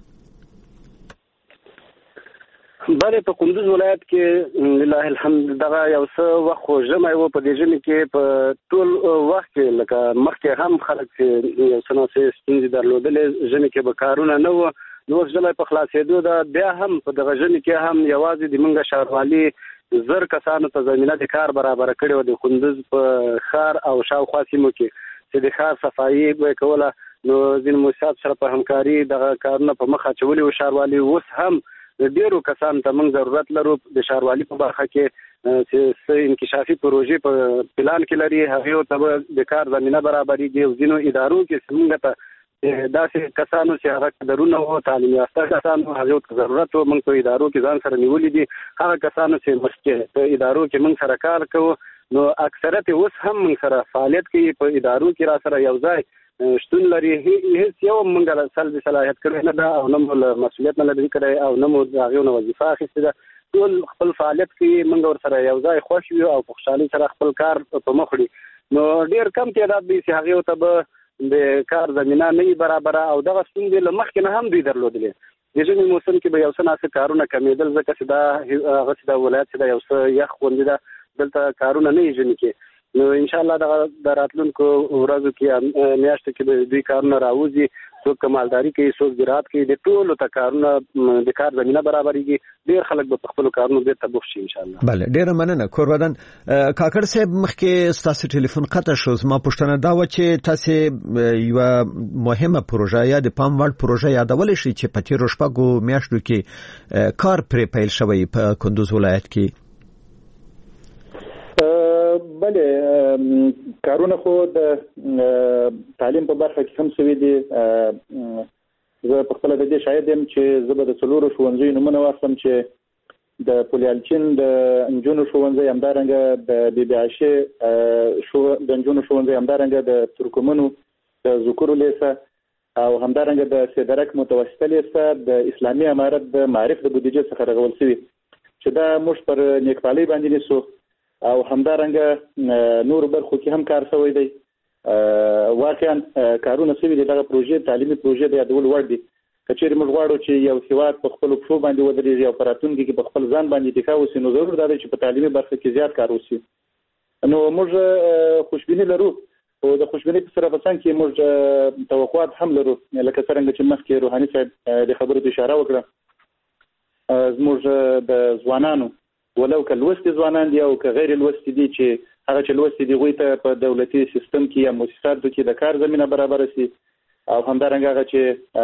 بله په کندوز ولایت کې لله الحمد دغه یو څه وخت خو ژمی و په دې ژمي کې په ټول وخت کې لکه مخکې هم خلک چې یو څه ناڅه ستونزې درلودلې ژمي کې به کارونه نه وو نو اوس ژمی په خلاصېدو ده بیا هم په دغه ژمي کې هم یوازې د موږ ښاروالي زر کسانو ته زمينه د کار برابر کړې و د کندوز په ښار او شاوخوا سیمو کې چې د ښار صفایي به کوله. نو ځین موسسات سره په همکاري دغه کارونه په مخ اچولي و ښاروالي. اوس هم ډیرو کسانو ته موږ ضرورت لرو د ښاروالي په برخه کې چې انکشافي پروژې په پلان کې لري هغه ته د کار زمينه برابرېږي او ځینو ادارو کې څنګه ته داسې کسانو چې هغه درونه او تعلیم یافته کسانو هغه ته ضرورت و موږ په ادارو کې ځان سره نیولې دي. هغه کسانو چې مخکې په ادارو کې موږ سره کار کوو نو اکثریت اوس هم موږ سره فعالیت کوي په ادارو کې را سره یو ځای شتون لري. هیڅ یو موږ له سلب صلاحیت کړی نه ده او نه مو مسؤلیت نه لري کړی او نه مو هغه نو وظیفه اخیستې ده. ټول خپل فعالیت کوي موږ ور سره یو ځای خوښ یو او په خوشحالي سره خپل کار په مخ وړي. نو ډیر کم تعداد دي چې هغه ته به د کار زمينه نه برابر او دغه ستونزې له مخکې نه هم دوی درلودلې. د ژمي موسم کې به یو څه ناسه کارونه کمیدل ځکه چې دا هغه چې د ولایت چې دا یو څه یخ غوندې ده دلته کارونه نه یې کې. نو ان شاء الله دغه د راتلونکو ورځو کې میاشتو کې دوی کارونه راوځي. څوک کمالداري کوي څوک زراعت کوي د ټولو ته کارونه د کار زمينه برابرېږي. ډېر خلک به په خپلو کارونو بیرته بوخت شي ان شاء الله. بله ډېره مننه کورودن کاکړ صاحب. مخکې ستاسو ټلیفون قطع شو زما پوښتنه دا و چې تاسو یو مهمه پروژه یا د پام وړ پروژه یادول شي چې په تیرو شپږو میاشتو کې کار پرې پیل شوی په کندوز ولایت کې. بله کارونه خو د تعلیم په برخه کې هم سوي دي. زه په خپل د دې شاهد یم چې زه به د څلورو ښوونځیو نومونه واخلم چې د پولیالچین د انجونو ښوونځی، همدارنګه د بي بي عاشې شو د انجونو ښوونځی، همدارنګه د ترکمنو د ذکرو لیسه او همدارنګه د سیدرک متوسطه لیسه د اسلامي امارت د معارف د بودیجې څخه رغول شوي چې دا موږ پر نیکپالۍ باندې نیسو او همدارنګه نور برخو کې هم کار شوی دی. واقعا کارونه شوي دي. دغه پروژې تعلیمي پروژې د یادول وړ دي. کچېرې موږ غواړو چې یو هیواد په خپلو پښو باندې ودرېږي او په راتلونکي کې په خپل ځان باندې اتکا وشي نو ضرور دا دی چې په تعلیمي برخه کې زیات کار وشي. نو موږ خوشبیني لرو او د خوشبیني په سره په څنګ کې موږ توقعات هم لرو لکه څرنګه چې مخکې روحاني صاحب د خبرو ته اشاره وکړه. زموږ د ځوانانو ولو که لوستي ځوانان دي او که غیر لوستي دي چې هغه چې لوستي دي هغوی ته په دولتي سیستم کې یا مؤسساتو کې د کار زمینه برابر شي او همدارنګه هغه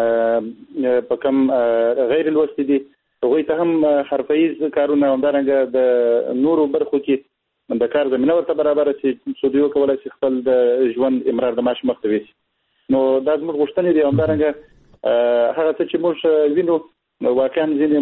چې په کم غیر لوستي دي هغوی ته هم حرفه‌ایز کارونه همدارنګه د نورو برخو کې د کار زمینه ورته برابر شي څو دوی وکولای شي خپل د ژوند امرار د معاش مخ ته ویسي. نو دا زموږ غوښتنې دي. همدارنګه هغه څه چې موږ وینو واقعا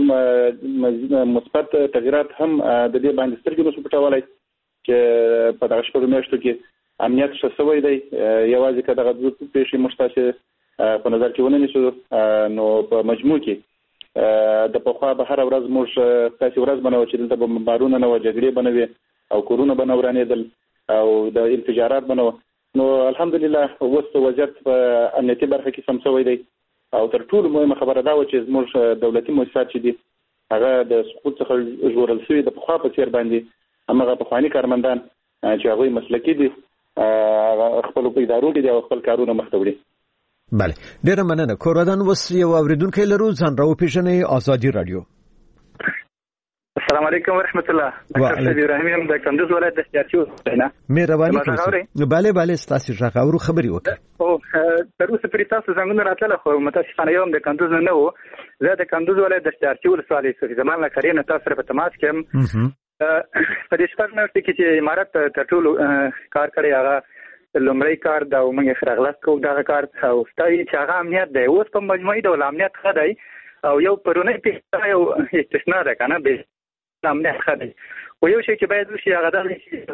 ځینې مثبت تغیرات هم د دې باندې سترګې نشو پټولی چې په دغه شپږو میاشتو کې امنیت ښه شوی دی. یوازې که دغه دوه پیښې موږ تاسې په نظر کې ونه نیسو نو په مجموع کې د پخوا به هره ورځ موږ تاسې ورځ به نه وه چې دلته به بمبارونه نه وه، جګړې به نه وې او کورونه به نه ورانېدل او د انفجارات به نه وه. نو الحمدلله اوس وضعیت په امنیتي برخه کې سم شوی دی او تر ټولو مهمه خبره دا و چې زموږ دولتي مؤسسات چې دي هغه د سقوط څخه ژغورل شوي د پخوا په څېر باندې همغه پخواني کارمندان چې هغوی مسلکي دي خپلو په ادارو کې دي او خپل کارونه مخته وړي. بله ډېره مننه. کورودن اوس یو اورېدونکی لرو، ځان راوپېژنئ. ازادي راډیو. السلام علیکم ورحمت الله. ډاکټر سید ابراهیم یم د کندوز ولایت د سیاسي وسیله. مهرباني کوئ. بله بله ستاسو غږ اورو، خبرې وکړئ. او تر اوسه پورې تاسو زنګونه راتله خو متاسفانه یو هم د کندوز نه و. زه د کندوز ولایت د سیاسي ولسوالۍ صفي زمان له کرینه تاسو سره په تماس کې یم. په دې شپږ میاشتو کې چې امارت تر ټولو کار کړی هغه لومړی کار دا موږ یې خراغلاس کوو دغه کار او ستایي چې هغه امنیت دی. اوس په مجموعي ډول امنیت ښه دی او یو پرونی پیښه یو استثنا ده که نه امنیت ښه دی. خو یو شی چې باید وشي هغه دا دی چې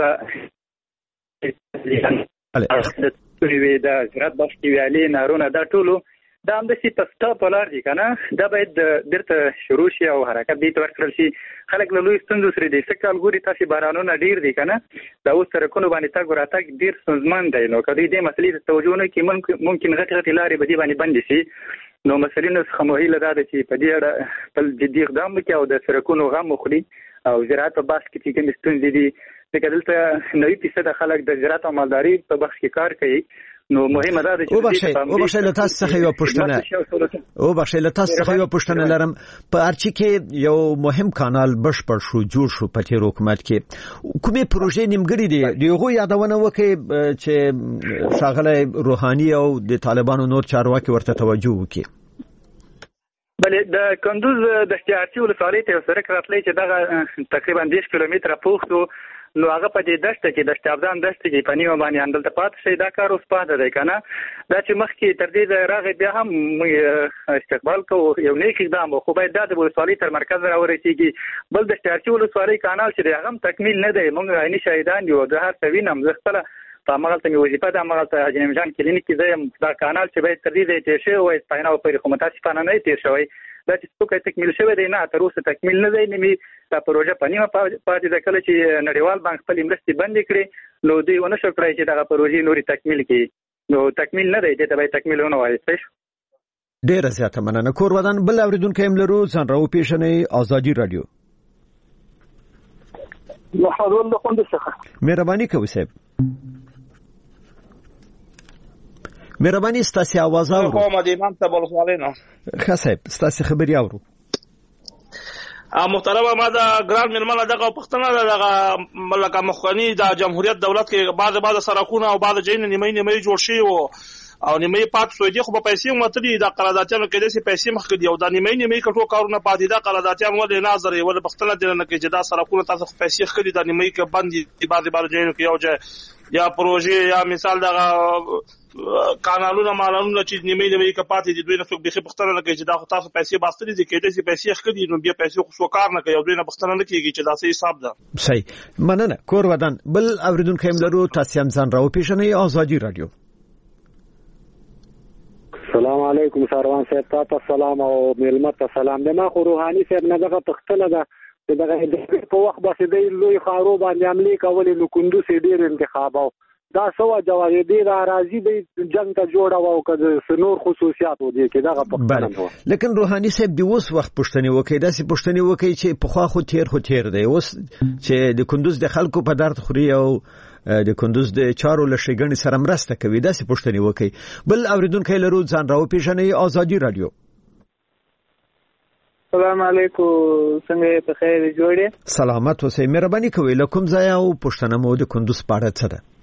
د زراعت بخش کې ویالې نهرونه دا ټولو دا همداسې په ستا په لار دي که نه دا باید بیرته شروع شي او حرکت دې ته ورکړل شي. خلک له لویو ستونزو سره دي. څه کال ګوري تاسې بارانونه ډېر دي که نه دا اوس سړکونو باندې تګ وراتګ ډېر ستونزمن دی. نو که دوی دې مسلې ته توجه ونه کړي ممکن غټې غټې لارې به دې باندې بندې شي. نو مسلینو څخه مو هیله دا ده چې په دې اړه خپل جدي اقدام وکړي او د سړکونو غم وخوري او زراعت په بخش کې چې کومې ستونزې دي ځکه دلته نوي فیصده خلک د زراعت او مالدارۍ په بخش کې کار کوي نو مهمه ده چې او بخښه او بخښه له تاسو څخه یو پوښتنه او بخښه له تاسو څخه یو پوښتنه لرم په ارچی کې یو مهم کانال بشپړ شو جوړ شو په تیر حکومت کې کومې پروژې نیمګړې دي دغه یادونه وکړي چې ښاغلی روحاني او د طالبانو نور چارواکي ورته توجه وکړي. بله د کندوز د اشتیارچی ولسوالۍ ته سړک راتلی چې دغه تقریبا دیش کیلومتره پوښتو نو هغه په دې دشت کې د شتابدان دشت کې په نیمه باندې اندل پات شي دا کار اوس پاته دی کنه دا چې مخکې تر دې راغی بیا هم استقبال کو یو نیک اقدام خو باید د ولسوالۍ تر مرکز راورسیږي بل د اشتیارچی ولسوالۍ کانال چې هغه تکمیل نه دی موږ عیني شاهدان یو د هر سوینم زغتله په مغلطه می وظیفه د مغلطه حاجی نمجان کلینیک کې زم دا کانال چې باید تر دې ته شي وای سپاینه او پر حکومت سپانه نه تیر شوی دا چې څوک تکمیل شوی دی نه تر اوسه تکمیل نه دی نیمه دا پروژه پنیمه پاتې د کله چې نړیوال بانک خپل مرستې بند کړي نو دوی ونه شو کړی چې دا پروژه نوري تکمیل کړي نو تکمیل نه دی چې دا به تکمیل ونه وایي ډیر زیاته مننه کور ودان بل اوریدونکو هم لرو ځان راو پیښنې ازادي رادیو محمد له خوند څخه مهرباني کوي صاحب مهرباني ستاسو आवाज اورو کومه د امام ته بلوسوالینو ښه صاحب ستاسو خبري اورو ا محترمه ما دا ګران ملمنه دغه پښتنه دغه ملکه مخکنی د جمهوریت دولت کې بعض بعض سرکونه او بعض جین نیمه نیمه جوړ شي او نیمه پات سوی دي خو په پیسې متري د قراردادونو کې د پیسې مخ کې دی او د نیمه نیمه کټو کارونه پاتې د قراردادونو ولې نظر ولې پښتنه د نه کې جدا سرکونه تاسو پیسې خري د نیمه کې باندې بعض بعض جین کې یو ځای یا پروژه یا مثال دغه کانالونه مالونه چې نیمه نیمه کې پاتې دي دوی نه څوک به پښتنه نه کوي چې دا خو تاسو پیسې باستري دي کې د پیسې خري نو بیا پیسې خو کار نه کوي او دوی نه پښتنه نه کوي چې دا صحیح حساب ده صحیح مننه کور ودان بل اوریدونکو هم لرو تاسو هم ځان راو پیښنې ازادي رادیو السلام علیکم سروان صاحب تاسو سلام او ملمت سلام دما خو روحاني صاحب نه دغه پښتنه ده دغه په وخت باندې د لوی خارو باندې عملی کول نو کندوز ډیر انتخاب او دا سو جواب دی را راضي دی جنگ ته جوړه او کده نور خصوصیات ودی کې دغه پښتنه لیکن روحاني صاحب دی اوس وخت پښتنه وکي داسې پښتنه وکي چې په خوا خو تیر خو تیر دی اوس چې د کندوز د خلکو په درد خوري او د کندوز د چارو لشيګنې سره مرسته کوي داسې پښتنه وکي بل اوریدونکو لرو ځان راو پیښنې ازادي رادیو السلام علیکم څنګه په خیر جوړې سلامت اوسئ مهرباني کوئ لکم ځای او پښتنه مو د کندوز پاړه څه ده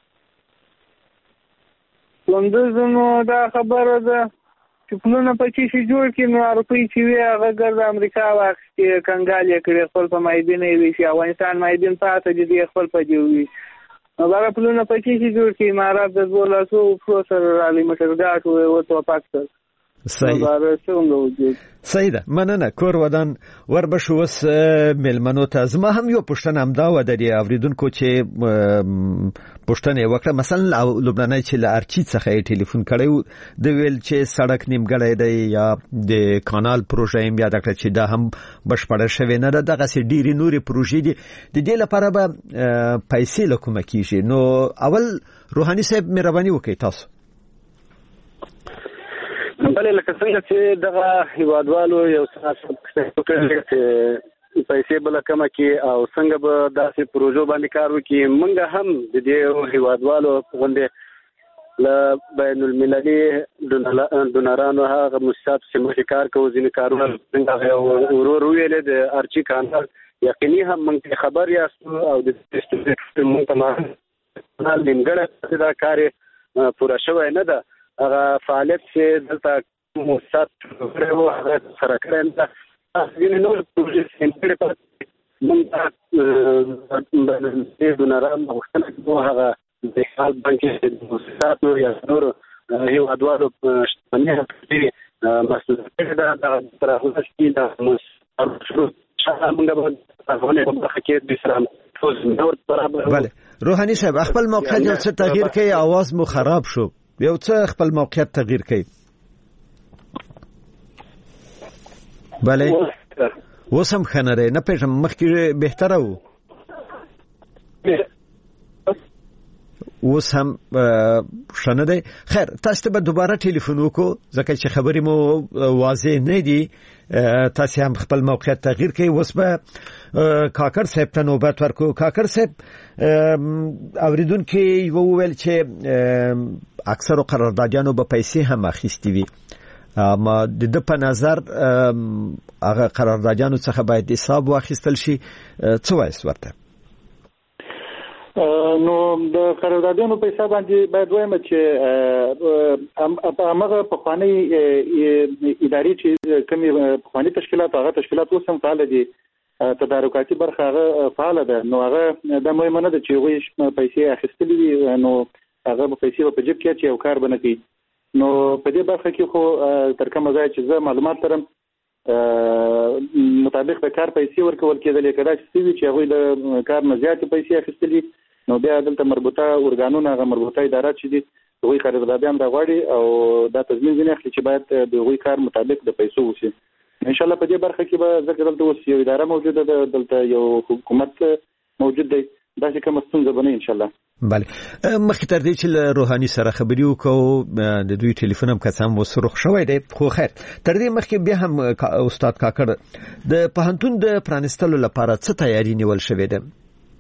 کندوز نو دا خبره ده چې پلونه پکې شي جوړ کړي نو اروپای چې وی هغه ګرځ امریکا واخستې کنګال یې کړی خپل په مایدین یې شي افغانستان مایدین پاتې دي خپل په دیوي نو هغه پلونه پکې شي جوړ کړي امارات د بولاسو پروسر علی مشرګات او تو پاکستان صحیح صحیح ده مننه کور ودان وربشو وس ملمنو ته زما هم یو پښتنه امدا و د اوریدونکو چې پښتنه وکړه مثلا لبناني چې لارچی څخه ټلیفون کړو د ویل چې سړک نیمګړی دی یا د کانال پروژه هم یا دغه چې دا هم بشپړه شوی نه ده دغه سي ډيري نوري پروژې دي د دې لپاره به پیسې لکوم کیږي نو اول روحاني صاحب مهرباني وکړئ تاسو بلې لکه څنګه چې دغه هیوادوالو یو څه وکړي چې پیسې بل کمه کې او څنګه به داسې پروژو باندې کار وکړي موږ هم د دې هیوادوالو غونډه ل بین المللي دونرانو هغه مؤسسات چې موږ کار کوو ځینې کارونه څنګه ورور ویلې د ارچی کانال یقیني هم موږ خبر یاستو او د استودیو موږ تمام نیمګړی دا کار پوره شوی نه ده هغه فعالیت چې دلته مؤسسات کړو هغه سره کړل دا ځینې نور پروژې سنټر په موږ د دونران مختلف کوو هغه د حال بانکي مؤسسات یا نور هیوادوالو شتمنۍ په مسؤلیت دا د ترافیکي د مؤسسات څنګه به افغاني په حقیقت د اسلام ټول نور برابر بله روحاني صاحب خپل موقعیت یو څه تغییر کړي आवाज مو خراب شو یو څه خپل موقعیت تغییر کړي بله وسم خنره نه پېژم مخکې بهتره وو اوس هم شنه دی. خیر تاسو ته به دوباره ټلیفون وکړو ځکه چې خبرې مو واضح نه دي. تاسو هم خپل موقعیت تغییر کړئ. اوس به کاکر صاحب ته نوبت ورکو. کاکر صاحب اوریدونکو یو ویل چې اکثر قراردادیانو به پیسې هم اخیستي وي. اما د د په نظر هغه قراردادیانو څخه باید حساب واخیستل شي. څه وایي ورته؟ نو د قراردادونو په حساب باندې باید وایم چې هغه په خواني اداري چې کومي خواني تشکیلات هغه تشکیلات اوس هم فعال دي. تدارکاتي برخه هغه فعال ده. نو هغه د مهمه نه ده چې وي پیسې اخیستلې وي نو هغه په پیسې په جیب کې چې یو کار بنه کوي. نو په دې برخه کې خو تر کومه ځای چې زه معلومات لرم مطابق د کار پیسې ورکول کېدل کېدای شي چې هغه د کار نه زیات پیسې اخیستلې. نو بیا دلته مربوطه ارګانونه هغه مربوطه ادارات چې دي دوی قراردادیان راغواړي او دا تضمین ځنی اخلي چې باید د دوی کار مطابق د پیسو وشي. ان شاء الله په دې برخه کې به ذکر دلته اوس یو اداره موجوده ده، دلته یو حکومت موجود دی. دا چې کوم ستونزه بنه ان شاء الله. بله مخکې تر دې چې روحاني سره خبرې وکړو د دوی ټلیفون هم قسم وسرخ شوی دی. خو خیر تر دې مخکې بیا هم استاد کاکړ د پوهنتون د پرانستلو لپاره څه تیاری نیول شوې ده؟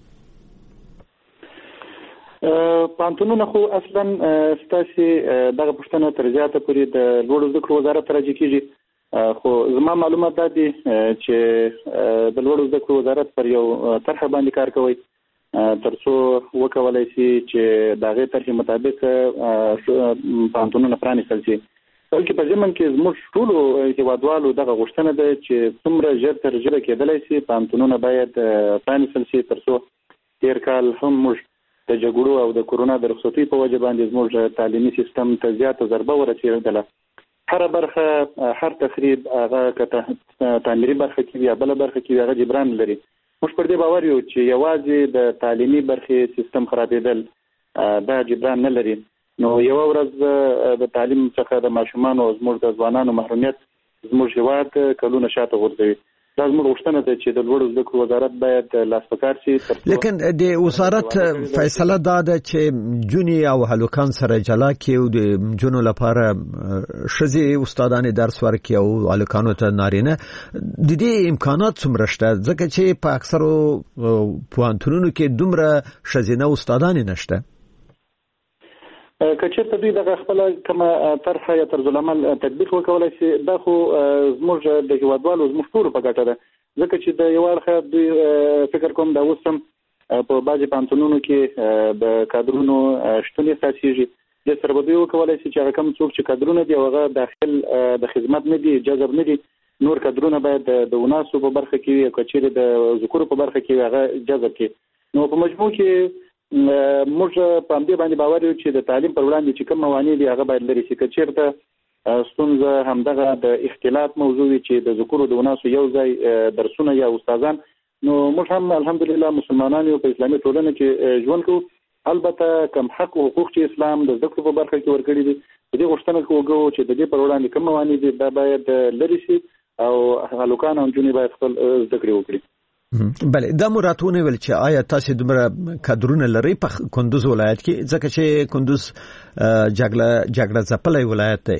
پانتونونه خو اصلا ستاسي دغه پښتنه تر زیاته پورې د لوړو زده کړو وزارت راځي کیږي. خو زما معلومات دا دي چې د لوړو زده کړو وزارت پر یو طرح باندې کار کوي ترڅو وکولای شي چې دغه طرح مطابق پانتونونه پرانیستل شي. بلکې په ځمن کې زموږ ټول هیوادوالو دغه غوښتنه ده چې څومره ژر تر ژره کېدلای شي پانتونونه باید پرانیستل شي ترڅو تیر کال هم موږ د جګړو او د کورونا د رخصتۍ په وجه باندې زموږ تعلیمي سیستم ته زیاته ضربه ورسېدله. هر برخه هر تخریب هغه کته تعمیري برخه کې یا بل برخه کې هغه جبران لري. موږ پر دې باور یو چې یوازې د تعلیمي برخې سیستم خرابېدل دا جبران نه لري. نو یو ورځ د تعلیم څخه د ماشومان او زموږ د ځوانانو محرومیت زموږ هیواد کلونه شاته غورځوي. دا زموږ غوښتنه ده چې د لوړو زده کړو وزارت باید لاس پکار شي. لیکن د وزارت فیصله دا ده چې جونی او هلوکان سره جلا کړي او د جنو لپاره شذي استادان درس ورکړي او هلوکانو ته نارینه. د دې امکانات څومره شته؟ ځکه چې په اکثرو پوهنتونونو کې دومره شذینه استادان نشته. کچې ته دوی دغه خپل کومه طرح یا طرز العمل تطبیق وکولای شي. دا خو زموږ د هیوادوالو زموږ ټول په ګټه ده ځکه چې د یو اړخه دوی فکر کوم دا اوس هم په بعضې پوهنتونونو کې د کادرونو شتون احساسېږي. دې سره به دوی وکولای شي چې هغه کوم څوک چې کادرونه دي هغه داخل د خدمت نه دي جذب نه دي نور کادرونه باید د وناسو په برخه کې وي او کچېرې د ذکرو په برخه کې هغه جذب کړي. نو په مجموع کې موږ په دې باندې باور یو چې د تعلیم پر وړاندې چې کوم موانع دي هغه باید لري شي. کچېرته ستونزه همدغه د اختلاط موضوع وي چې د ذکرو د وناسو یو ځای درسونه یا استادان. نو موږ هم الحمدلله مسلمانان یو په اسلامي ټولنه کې ژوند کوو. البته کم حق او حقوق چې اسلام د ذکر په برخه کې ورکړي دي دې غوښتنه کوو چې د دې پر وړاندې کوم موانع دي دا باید لري شي او هلوکان او جونې باید خپل ذکر وکړي. بله دا مراتونه ویل چې آیا تاسو دومره کادرونه لري په کندوز ولایت کې ځکه چې کندوز جګړه جګړه ځپلې ولایت دی؟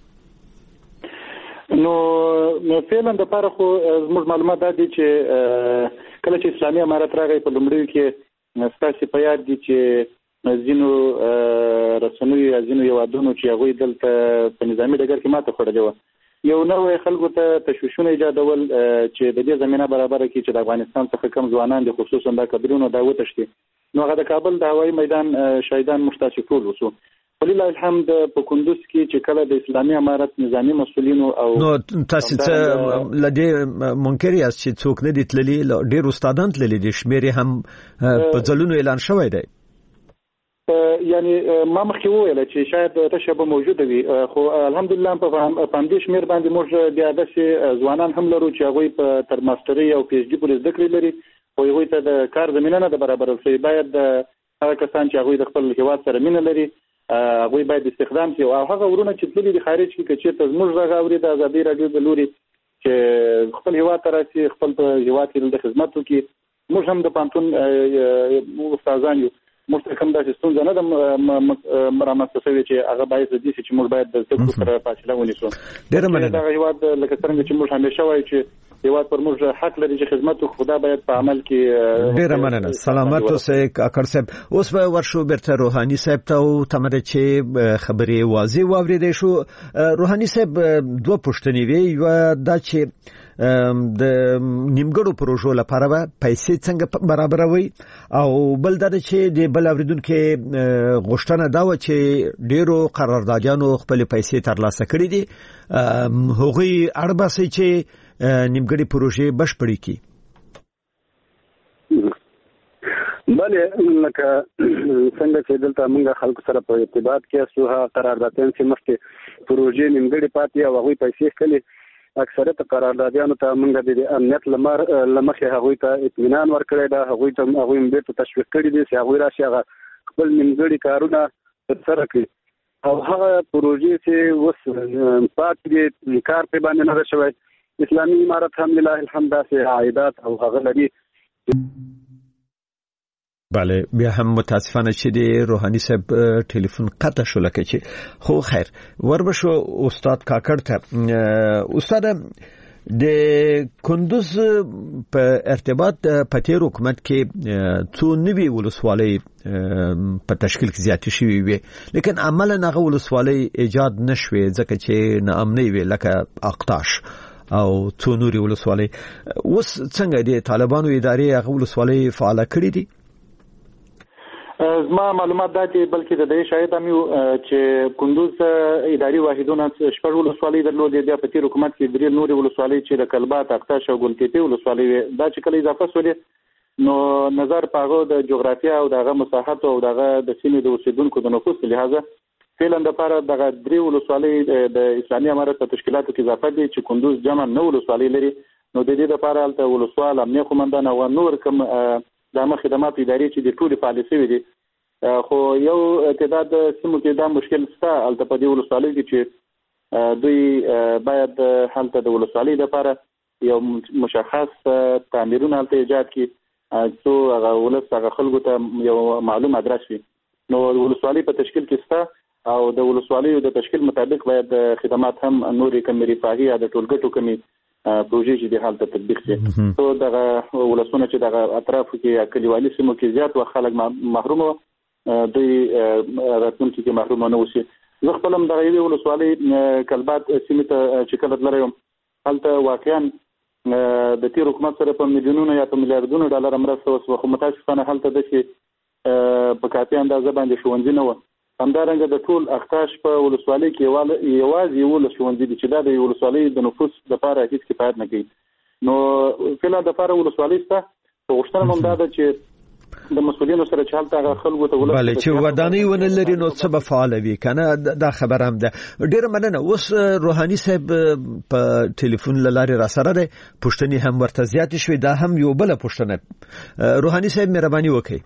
نو فعلا د پاره خو زموږ معلومات دي چې کله چې اسلامي امارت راغی په لومړیو کې ستاسو په یاد دي چې ځینو رسنوي ځینو یوادونو چې هغه دلته په نظامی ډګر کې ماته خوړلې و. یو نوې خلکو ته تشویشونه ایجادول چې د دې زمينه برابر کړي چې د افغانستان څخه کم ځوانان دي خصوصا د کډرونو دا وتشتي. نو هغه د کابل د هوایي میدان شهیدان مشتاق ټول وسو. ولله الحمد په کندوز کې چې کله د اسلامي امارت نظامی مسؤلینو او نو تاسو ته لدې منکر یاست چې څوک نه دي تللي ډېر استادان تللي دي شمیرې هم په ځلونو اعلان شوی دی. یعنی ما مخکې وویل چې شاید تشابه موجود وي خو الحمدلله په پاندې شمیر باندې موږ بیا داسې ځوانان هم لرو چې هغه په تر ماستري او پی ایچ ډي پورې زده کړې لري او هغه ته د کار زمينه نه د برابر شي. باید هغه کسان چې هغه د خپل هیواد سره مینه لري هغه باید استخدام شي او هغه ورونه چې تللي د خارج کې چې ته زموږ راغوري د ازادي رادیو د لوري چې خپل هیواد ته راشي خپل هیواد کې د خدمت وکړي. موږ هم د پانتون استادان یو موږ کوم داسې ستونزه نه ده مرامت شوې چې هغه باید د دې چې موږ باید د څه سره فاصله ونیسو ډېر مننه دا هیواد لکه څنګه چې موږ همیشه وایو چې هیواد پر موږ حق لري چې خدمت وکړو خدا باید په عمل کې ډېر مننه سلامت اوسئ کاکړ صاحب اوس به ورشو بیرته روحاني صاحب ته او تمره چې خبرې واضح واوریدې شو روحاني صاحب دوه پوښتنې وي یو دا چې د نیمګړو پروژو لپاره پیسې څنګه برابروي او بل دا چې د بل اوریدونکو غوښتنه دا و چې ډیرو قراردادیانو خپل پیسې ترلاسه کړې دي هغوی اړباسي چې نیمګړې پروژې بشپړې کړي بله لکه څنګه چې دلته موږ خلکو سره په ارتباط کې سوها قراردادیان چې مخکې پروژې نیمګړې پاتې او هغوی پیسې کړي اکثریت قراردادیانو ته موږ د امنیت لمر لمخې هغوی ته اطمینان ورکړی دا هغوی ته هغوی موږ ته تشویق کړي دي چې هغوی راشي هغه خپل نیمګړي کارونه ترسره کړي او هغه پروژې چې اوس پاتې دي کار پرې باندې نه شوی اسلامي امارت هم لله الحمد داسې عایدات او هغه لري بله بیا هم متاسفانه چې د روحاني صاحب ټلیفون قطع شو لکه چې خو خیر وربشو استاد کاکړ ته استاد د کندوز په ارتباط په تیر حکومت کې څو نوي ولسوالۍ په تشکیل کې زیاتې شوې وي لیکن عملاً هغه ولسوالۍ ایجاد نشوي ځکه چې ناامنۍ وي لکه اقتاش او څو نوري ولسوالۍ اوس څنګه دي طالبانو ادارې هغه ولسوالۍ فعال کړې دي زما معلومات دا چې بلکې د دې شاید هم یو چې کندوز اداري واحدونه شپږ ولسوالۍ درلودې د پتیر حکومت کې درې نوري ولسوالۍ چې د کلبات اقتاش او ګلتيپي ولسوالۍ دا چې کله اضافه شولې نو نظر پاغو د جغرافیه او دغه مساحت او دغه د سیمې د اوسیدونکو د نفوس لحاظه فعلا د لپاره دغه درې ولسوالۍ د اسلامي امارت په تشکیلاتو کې اضافه دي چې کندوز جمع نو ولسوالۍ لري نو د دې لپاره الته ولسوال امنیه قومندان او نور کوم د خدمات اداري چې د ټولي پالیسي وي خو یو تعداد سیمو کې دا مشکل شته الته په دې ولسوالۍ کې چې دوی باید هلته د ولسوالۍ لپاره یو مشخص تعمیرونه الته ایجاد کړي څو هغه ولس هغه خلکو ته یو معلوم ادرس وي نو ولسوالۍ په تشکیل کې شته او د ولسوالۍ د تشکیل مطابق باید خدمات هم نورې کمی رفاهي د ټولګټو کمی پروژې چې د حالت تطبیق شي نو دغه ولسونه چې دغه اطرافو کې کلیوالي سیمو کې زیات و خلک محروم دوی راتلونکي کې محروم نه وشي زه خپل هم دغه یو ولسوالۍ کلبات سیمه ته چې کله تلم هلته واقعا د تیر حکومت سره په میلیونونو یا په میلیارډونو ډالر مرسته وسوه خو متاسفانه هلته د شي په کافي اندازه باندې ښوونځي نه و همدارنګه د ټول اختاش په ولسوالۍ کې یوازې یو ولسوالۍ دي چې دا د ولسوالۍ د نفوس لپاره هیڅ کفایت نه کوي نو فعلا د لپاره ولسوالۍ ته غوښتنه هم دا ده چې د مسؤلینو سره چې حالت خلکو ته ولر بله چې ودانۍ ونه لري نو څه به فعال وي کنه دا خبر هم ده ډیر مننه اوس روحاني صاحب په ټلیفون لاره را سره ده پښتني هم ورته زیات شوي دا هم یو بل پښتنه روحاني صاحب مهرباني وکړئ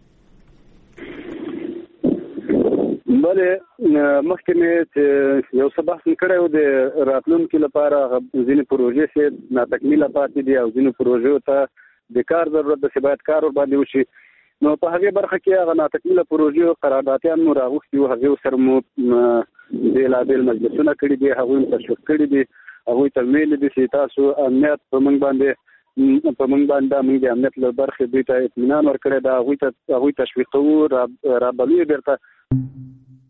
بله مخکې مې یو څه بحث کړی و د راتلونکي لپاره ځینې پروژې چې ناتکمیله پاتې دي او ځینې پروژو ته د کار ضرورت ده چې باید کار ورباندې وشي نو په هغې برخه کې هغه ناتکمیله پروژې قراردادیان مو راغوښتي وو هغې سره مو بېلابېل مجلسونه کړي دي هغوی مو تشویق کړي دي هغوی ته ویلي دي چې تاسو امنیت په موږ باندې په موږ باندې موږ د امنیت له برخې دوی ته اطمینان ورکړی ده هغوی ته هغوی تشویق کوو رابلو یې بېرته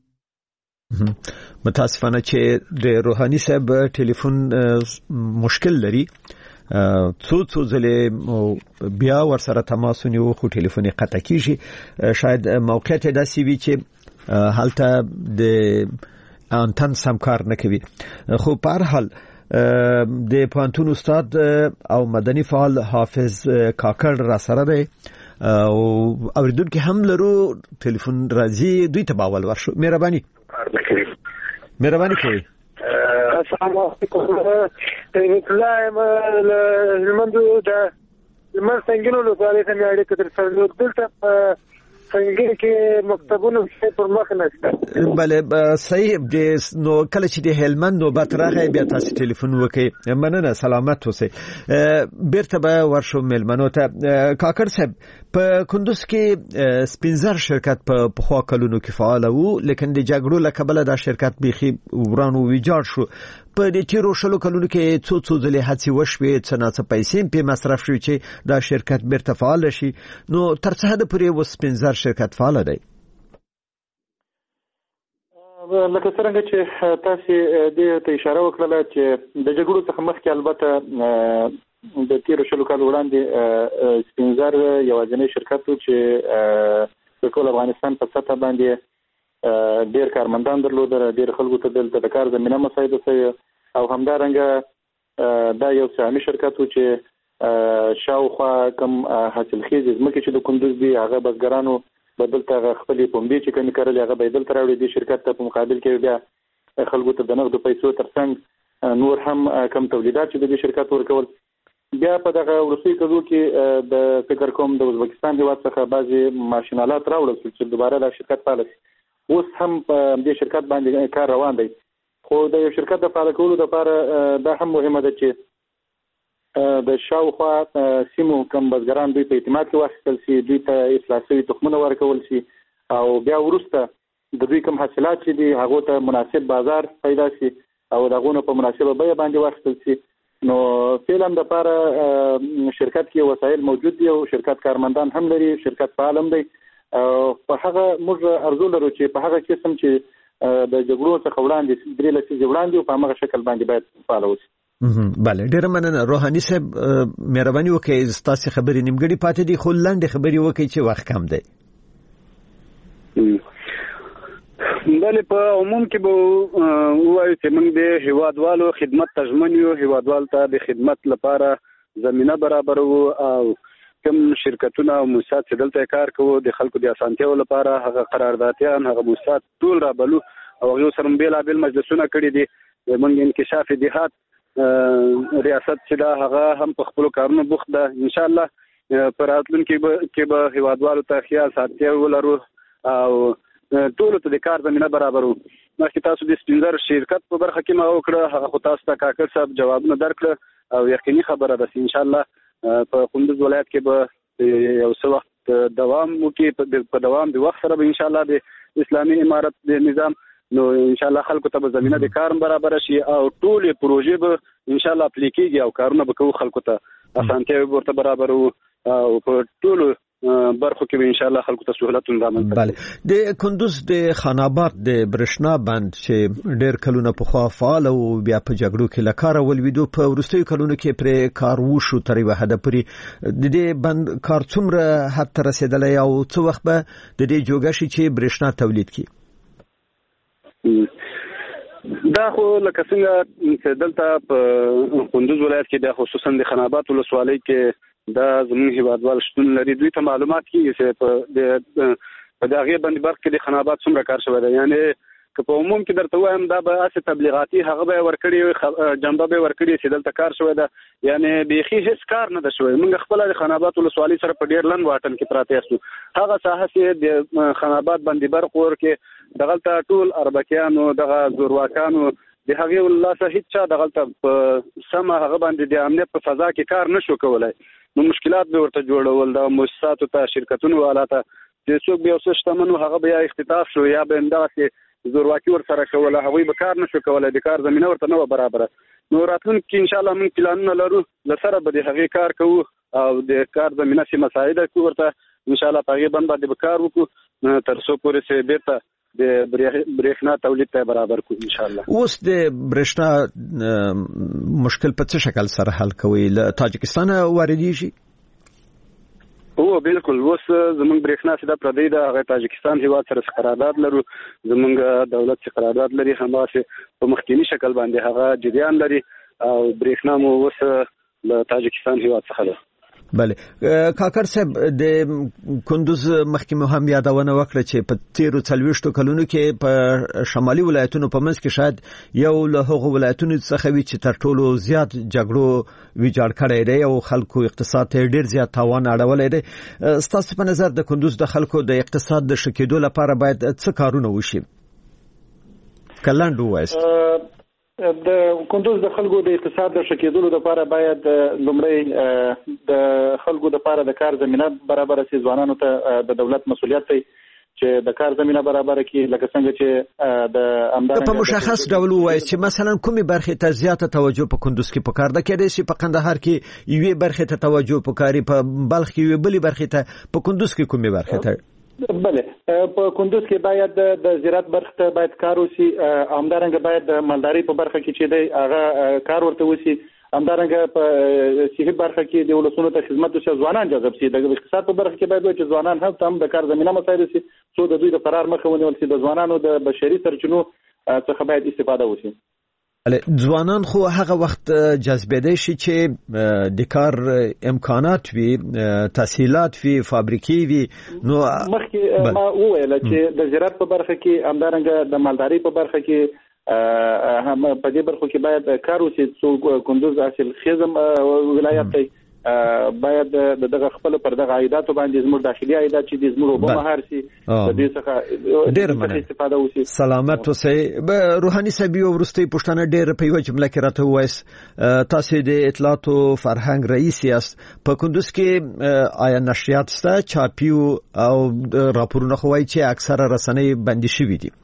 متاسفانه چې د روحاني صاحب ټلیفون مشکل لري څو څو ځلې بیا ور سره تماس ونیو خو ټلیفون قطع کیږي شاید موقعیت داسې وي چې حالته د انتن سمکار نه کوي خو په هر حال د پوهنتون استاد او مدني فعال حافظ کاکړ را سره دی او اوریدونکو هم لرو ټلیفون راځي دوی ته باول ورشو مهرباني مهرباني کوي السلام علیکم الله هلمند د لمر څنګه نو لپاره ته مې اړیکه تر څو دلته څنګه کې مکتبونو کې پر مخ نشته. بله صحیح دې نو کله چې د هلمند نوبت راغی بیا تاسو ټلیفون وکړئ. مننه، سلامت اوسئ. بیرته به ورشو میلمنو ته. کاکړ صاحب په کندوز کې سپینزر شرکت په پخوا کلونو کې فعال وو، لیکن د جګړو له کبله دا شرکت بیخي ورانو ویجاړ شو. په دې تیرو شلو کلونو کې څو څو ځلې هڅې وشوې، څه نه څه پیسې په مصرف شوې چې دا شرکت بیرته فعال شي. نو تر څه حد پورې و سپینزر شرکت فعال دی؟ لکه څنګه چې تاسو دې ته اشاره وکړه چې د جګړو څخه مخکې البته د تیرو شلو کال وړاندې سپینزر یوازینی شرکت و چې په ټول افغانستان په سطح باندې ډېر کارمندان درلودل، ډېر خلکو ته دلته د کار زمینه مساعده شوې، او همدارنګه دا یو سهامي شرکت و چې شاوخوا کم حاصلخیزې ځمکې چې د کندوز دي هغه بزګرانو به دلته خپلې پنبې چې کمې کرلې هغه به یې دلته راوړي. دې شرکت ته په مقابل کې بیا خلکو ته د نغدو پیسو ترڅنګ نور هم کم تولیدات چې د دې شرکت ورکول. بیا په دغه وروستیو کلونو کې د فکر کوم د ازبکستان هېواد څخه بعضې ماشینالات راوړل شول چې دوباره دا شرکت فعال شي. اوس هم په دې شرکت باندې کار روان دی، خو د یو شرکت د فعال کولو لپاره دا هم مهمه ده چې د شاوخوا سیمو کم بزګران دوی په اعتماد کې واخیستل شي، دوی ته اصلاح شوي تخمونه ورکول شي، او بیا وروسته د دوی کم حاصلات چې دي هغو ته مناسب بازار پیدا شي او د هغو نه په مناسبه بیه باندې واخیستل شي. نو فعلا د لپاره شرکت کې وسایل موجود دي او شرکت کارمندان هم لري، شرکت فعال هم دی. په هغه موږ ارزو لرو چې په هغه قسم چې د جګړو څخه وړاندې درې لسیزې وړاندې په همغه شکل باندې باید فعال اوسي. بله، ډېره مننه. روحاني صاحب مهرباني وکړئ، ستاسو خبرې نیمګړې پاتې دي، خو لنډې خبرې وکړئ چې وخت کم دی. بله، په عموم کې به ووایو چې موږ د هیوادوالو خدمت ته ژمن یو، هیوادوالو ته د خدمت لپاره زمینه برابروو، او کوم شرکتونه او موسسات چې دلته کار کوو د خلکو د اسانتیاو لپاره هغه قراردادیان، هغه موسسات ټول رابلو او هغه سره بېلابېل مجلسونه کړي دي. موږ انکشاف دیهات ریاست چې دا هغه هم په خپلو کارونو بوخت ده. انشاءالله په راتلونکي کې به هیوادوالو ته خیال ساتیا ولرو او ټولو ته د کار زمینه برابرو. مخکې تاسو د سپینزر شرکت په برخه کې ما وکړه، هغه خو تاسو ته کاکړ صاحب جوابونه درکړه، او یقیني خبره ده چې انشاءالله په کندوز ولایت کې به یو څه وخت دوام وکړي، په دوام د وخت سره به انشاءالله د اسلامي امارت د نظام نو انشاءالله خلکو ته به زمینه د کار برابر شي، او ټولې پروژې به انشاءالله پلي کېږي او کارونه به کوو، خلکو ته اسانتیاوې به ورته برابرو، او په ټولو برخو کې به انشاءالله خلکو ته سهولتونه رامنځته کړي. بله، د کندوز د خان آباد د برېښنا بند چې ډېر کلونه پخوا فعال او بیا په جګړو کې له کاره ولوېدو، په وروستیو کلونو کې پرې کار وشو تر یوه حده پورې. د دې بند کار څومره حد ته رسېدلی او څه وخت به د دې جوګه شي چې برېښنا تولید کړي؟ دا خو لکه څنګه دلته په کندوز ولایت کې د خصوصا د خان آباد ولسوالۍ کې دا زموږ هیوادوال شتون لري، دوی ته معلومات کېږي چې په د هغې باندې برخه کې د خان آباد څومره کار شوی دی. یعنې که په عموم کې درته وایم دا به هسې تبلیغاتي هغه به یې ورکړي، جنبه به یې ورکړي چې دلته کار شوی ده، یعنې بیخي هېڅ کار نه ده شوی. موږ خپله د خان آباد ولسوالۍ سره په ډېر لنډ واټن کې پراته یاستو. هغه ساحه چې د خان آباد باندې برق ورکړي، دغلته ټول اربکیانو، دغه زورواکانو، د هغې ولاسه هېڅ چا دغلته په سمه هغه باندې د امنیت په فضا کې کار نه شو کولی. نو مشکلات به ورته جوړول، د مؤسساتو ته، شرکتونو والا ته چې څوک به یو څه شتمن و هغه به یا اختطاف شو یا به همدغسې زورواکي ورسره کوله، هغوی به کار نه شو کولی، د کار زمینه ورته نه وه برابره. نو راتلونکي کې انشاءالله موږ پلانونه لرو، له سره به د هغې کار کوو او د کار زمینه چې مساعده کړو ورته انشاءالله په هغې بند باندې به کار وکړو تر څو پورې چې بېرته د برېښنا تولید ته برابر کړو انشاءالله. اوس د برېښنا مشکل په څه شکل سره حل کوئ؟ له تاجکستان واردېږي؟ هو بالکل، اوس زموږ برېښنا چې دا پردی ده، هغه تاجکستان هېواد سره قرارداد لرو، زموږ دولت چې قرارداد لري همداسې په مخکینی شکل باندې هغه جریان لري، او برېښنا مو اوس له تاجکستان هېواد څخه ده. بله کاکر صاحب د کندوز مخکې مو هم یادونه وکړه چې په تیرو څلويشتو کلونو کې په شمالي ولایتونو په منځ کې شاید یو له هغو ولایتونو څخه وي چې تر ټولو زیات جګړو ویجاړ کړی دی او خلکو اقتصاد ته ډیر زیات تاوان اړولی دی. ستاسو په نظر د کندوز د خلکو د اقتصاد د ښه کېدو لپاره باید څه کارونه وشي؟ کلاند وایست د کندوز د خلکو د اقتصاد د شکیدلو لپاره باید لومړی د خلکو لپاره د کار زمينه برابر شي. ځوانانو ته د دولت مسؤلیت دی چې د کار زمينه برابر کړي، لکه څنګه چې د امدارنګ په مشخص ډول وایي چې مثلا کومي برخې ته زیاته توجه په کندوز کې پکار ده، کېدای شي په قندهار کې یوې برخې ته توجه پکاري، په بلخ کې یوې بلې برخې ته، په کندوز کې کومي برخې ته؟ بله په کندوز کې باید د زراعت برخه ته باید کار وشي، همدارنګه باید د مالداري په برخه کې چې دی هغه کار ورته وشي، همدارنګه په صحي برخه کې د ولسونو ته خدمت وشي، ځوانان جذب شي. د اقتصاد په برخه کې باید چې ځوانان هم د کار زمينه مساعد شي، څو د دوی د فرار مخه ونیول شي، د ځوانانو د بشري سرچینو څخه باید استفاده وشي. ځوانان خو هغه وخت جذبېدای شي چې د کار امکانات وي، تحصیلات وي، فابریکې وي. نو مخکې ما وویل چې د زراعت په برخه کې همدارنګه د مالداري په برخه کې هم په دې برخو کې باید کار وشي. څو کندوز حاصل خیزم ولایت دی، باید دغه خپل پر دغه عایداتو باندې زموږ داخلي عایدات چې د زموږ وبو مهار سي د دې څخه ډېر مننه استفاده وشي. سلامت اوسئ. روحاني صاحب یو ورستي پښتنه ډېر په یو جمله کې راته وایي تاسو د اطلاعات او فرهنګ رئیس یاست، په کندوز کې آیا نشریات شته چاپیو او راپورونه خو وایي چې اکثره رسنۍ بندي شوي دي؟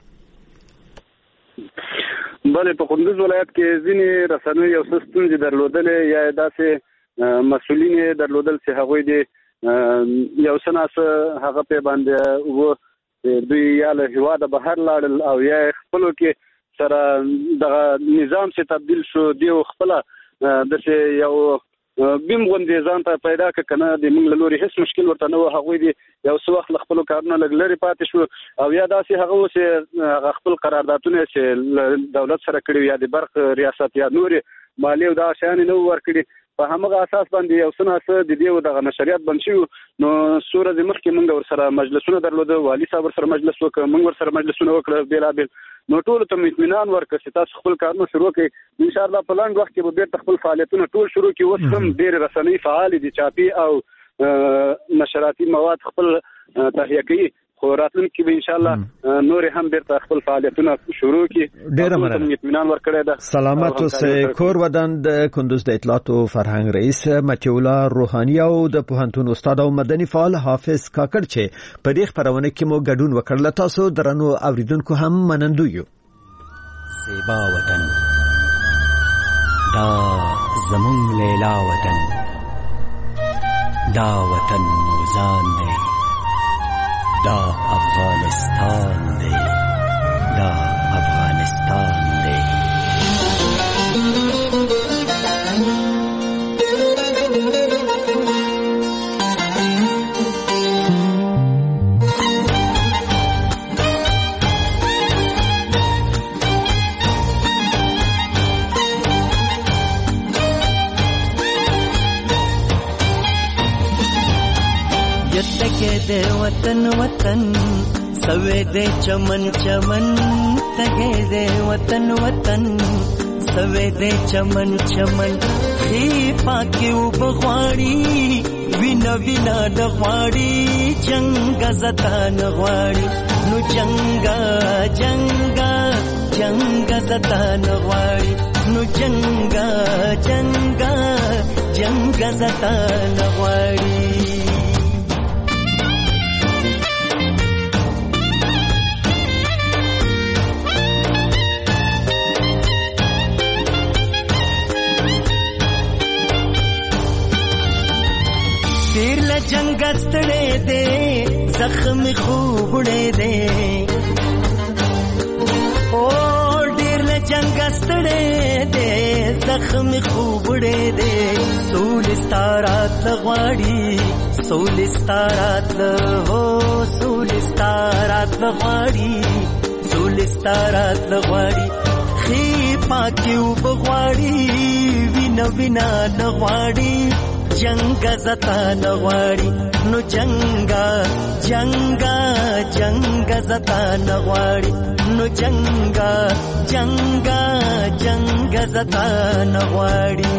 بله په کندوز ولایت کې ځینې رسنۍ یو څه ستونزې درلودلې یا داسې مسؤلین درلودل چې هغوی دي یو څه ناڅه هغه په باندې و دوی یا له هیواده بهر لاړل او یا خپلو کې سره دغه نظام چې تبدیل شو دی خپله داسې یو بیم غوندې ځان ته پیدا کړه که نه د موږ له لورې هېڅ مشکل ورته نه و. هغوی دي یو څه وخت له خپلو کارونو لږ لرې پاتې شو او یا داسې هغه و چې هغه خپل قراردادونه چې له دولت سره کړي یا د برق ریاست یا نورې مالیې او دغه شیانې نه ورکړي، په همغه اساس باندې یو څه ناڅه د دې دغه نشریات بند شوي. نو څو ورځې مخکې موږ ورسره مجلسونه درلوده، والي صاحب ورسره مجلس وکړه، موږ ورسره مجلسونه وکړه بېلابېل. نو ټولو ته مې اطمینان ورکړه چې تاسو خپل کارونه شروع کړئ، انشاءالله په لنډ وخت کې به بېرته خپل فعالیتونه ټول شروع کړي. اوس هم ډېرې رسنۍ فعالې دي، چاپي او نشراتي مواد خپل تهیه کوي، خو راتلونکي به انشاءالله نور هم بیرته خپل فعالیتونه شروع کړي. ډېر مننه، اطمینان ورکړی ده. سلامت اوسئ. کور ودان د کندوز د اطلاعات او فرهنګ رئیس متي الله روحاني او د پوهنتون استاد او مدني فعال حافظ کاکړ چې په دې خبرونه کې مو ګډون وکړل. تاسو درنو اوریدونکو هم منندو یو. زیبا وطن دا زمون لیلا وطن، دا وطن موزان دی، دا افغانستان دی، دا افغانستان دی. یتکه دے وطن وطن سوے دے چمن چمن، تگے دے وطن وطن سوے دے چمن چمن. خی پاکی او بغواړي وینا وینا دغواړي، جنگ زتان غواړي نو جنگا جنگا جنگ زتان غواړي نو جنگا جنگا جنگ زتان غواړي. تیر لجنگ استڑے دے زخم خوبڑے دے، او ډیر لجنگ استڑے دے زخم خوبڑے دے. سول ستارات لغواړي سول ستارات هو سول ستارات لغواړي سول ستارات لغواړي. خی پاکی او بغواړي وینا وینا لغواړي جنگ زتا نغواړي نو جنگا جنگا جنگ زتا نغواړي نو جنگا جنگا جنگ زتا نغواړي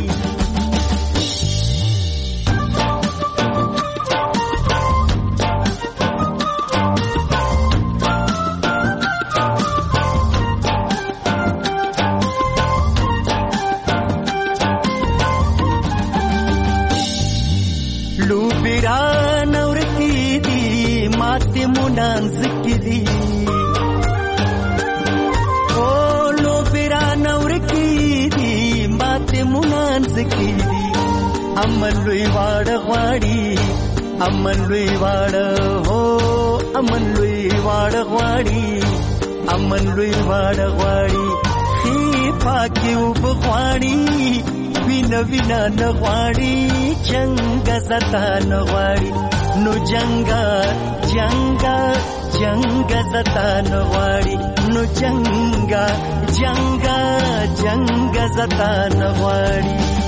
منانز کی دی او لو بیرا نور کی دی مات منانز کی دی امن لوی واړ غواړي امن لوی واړ هو امن لوی واړ غواړي امن لوی واړ غواړي خي پاکي وبغواړي وینا وینا نغواړي جنگ زتا نغواړي نو جنگا جنگا جنگ زتا نغواړي نو جنگا جنگا جنگ زتا نغواړي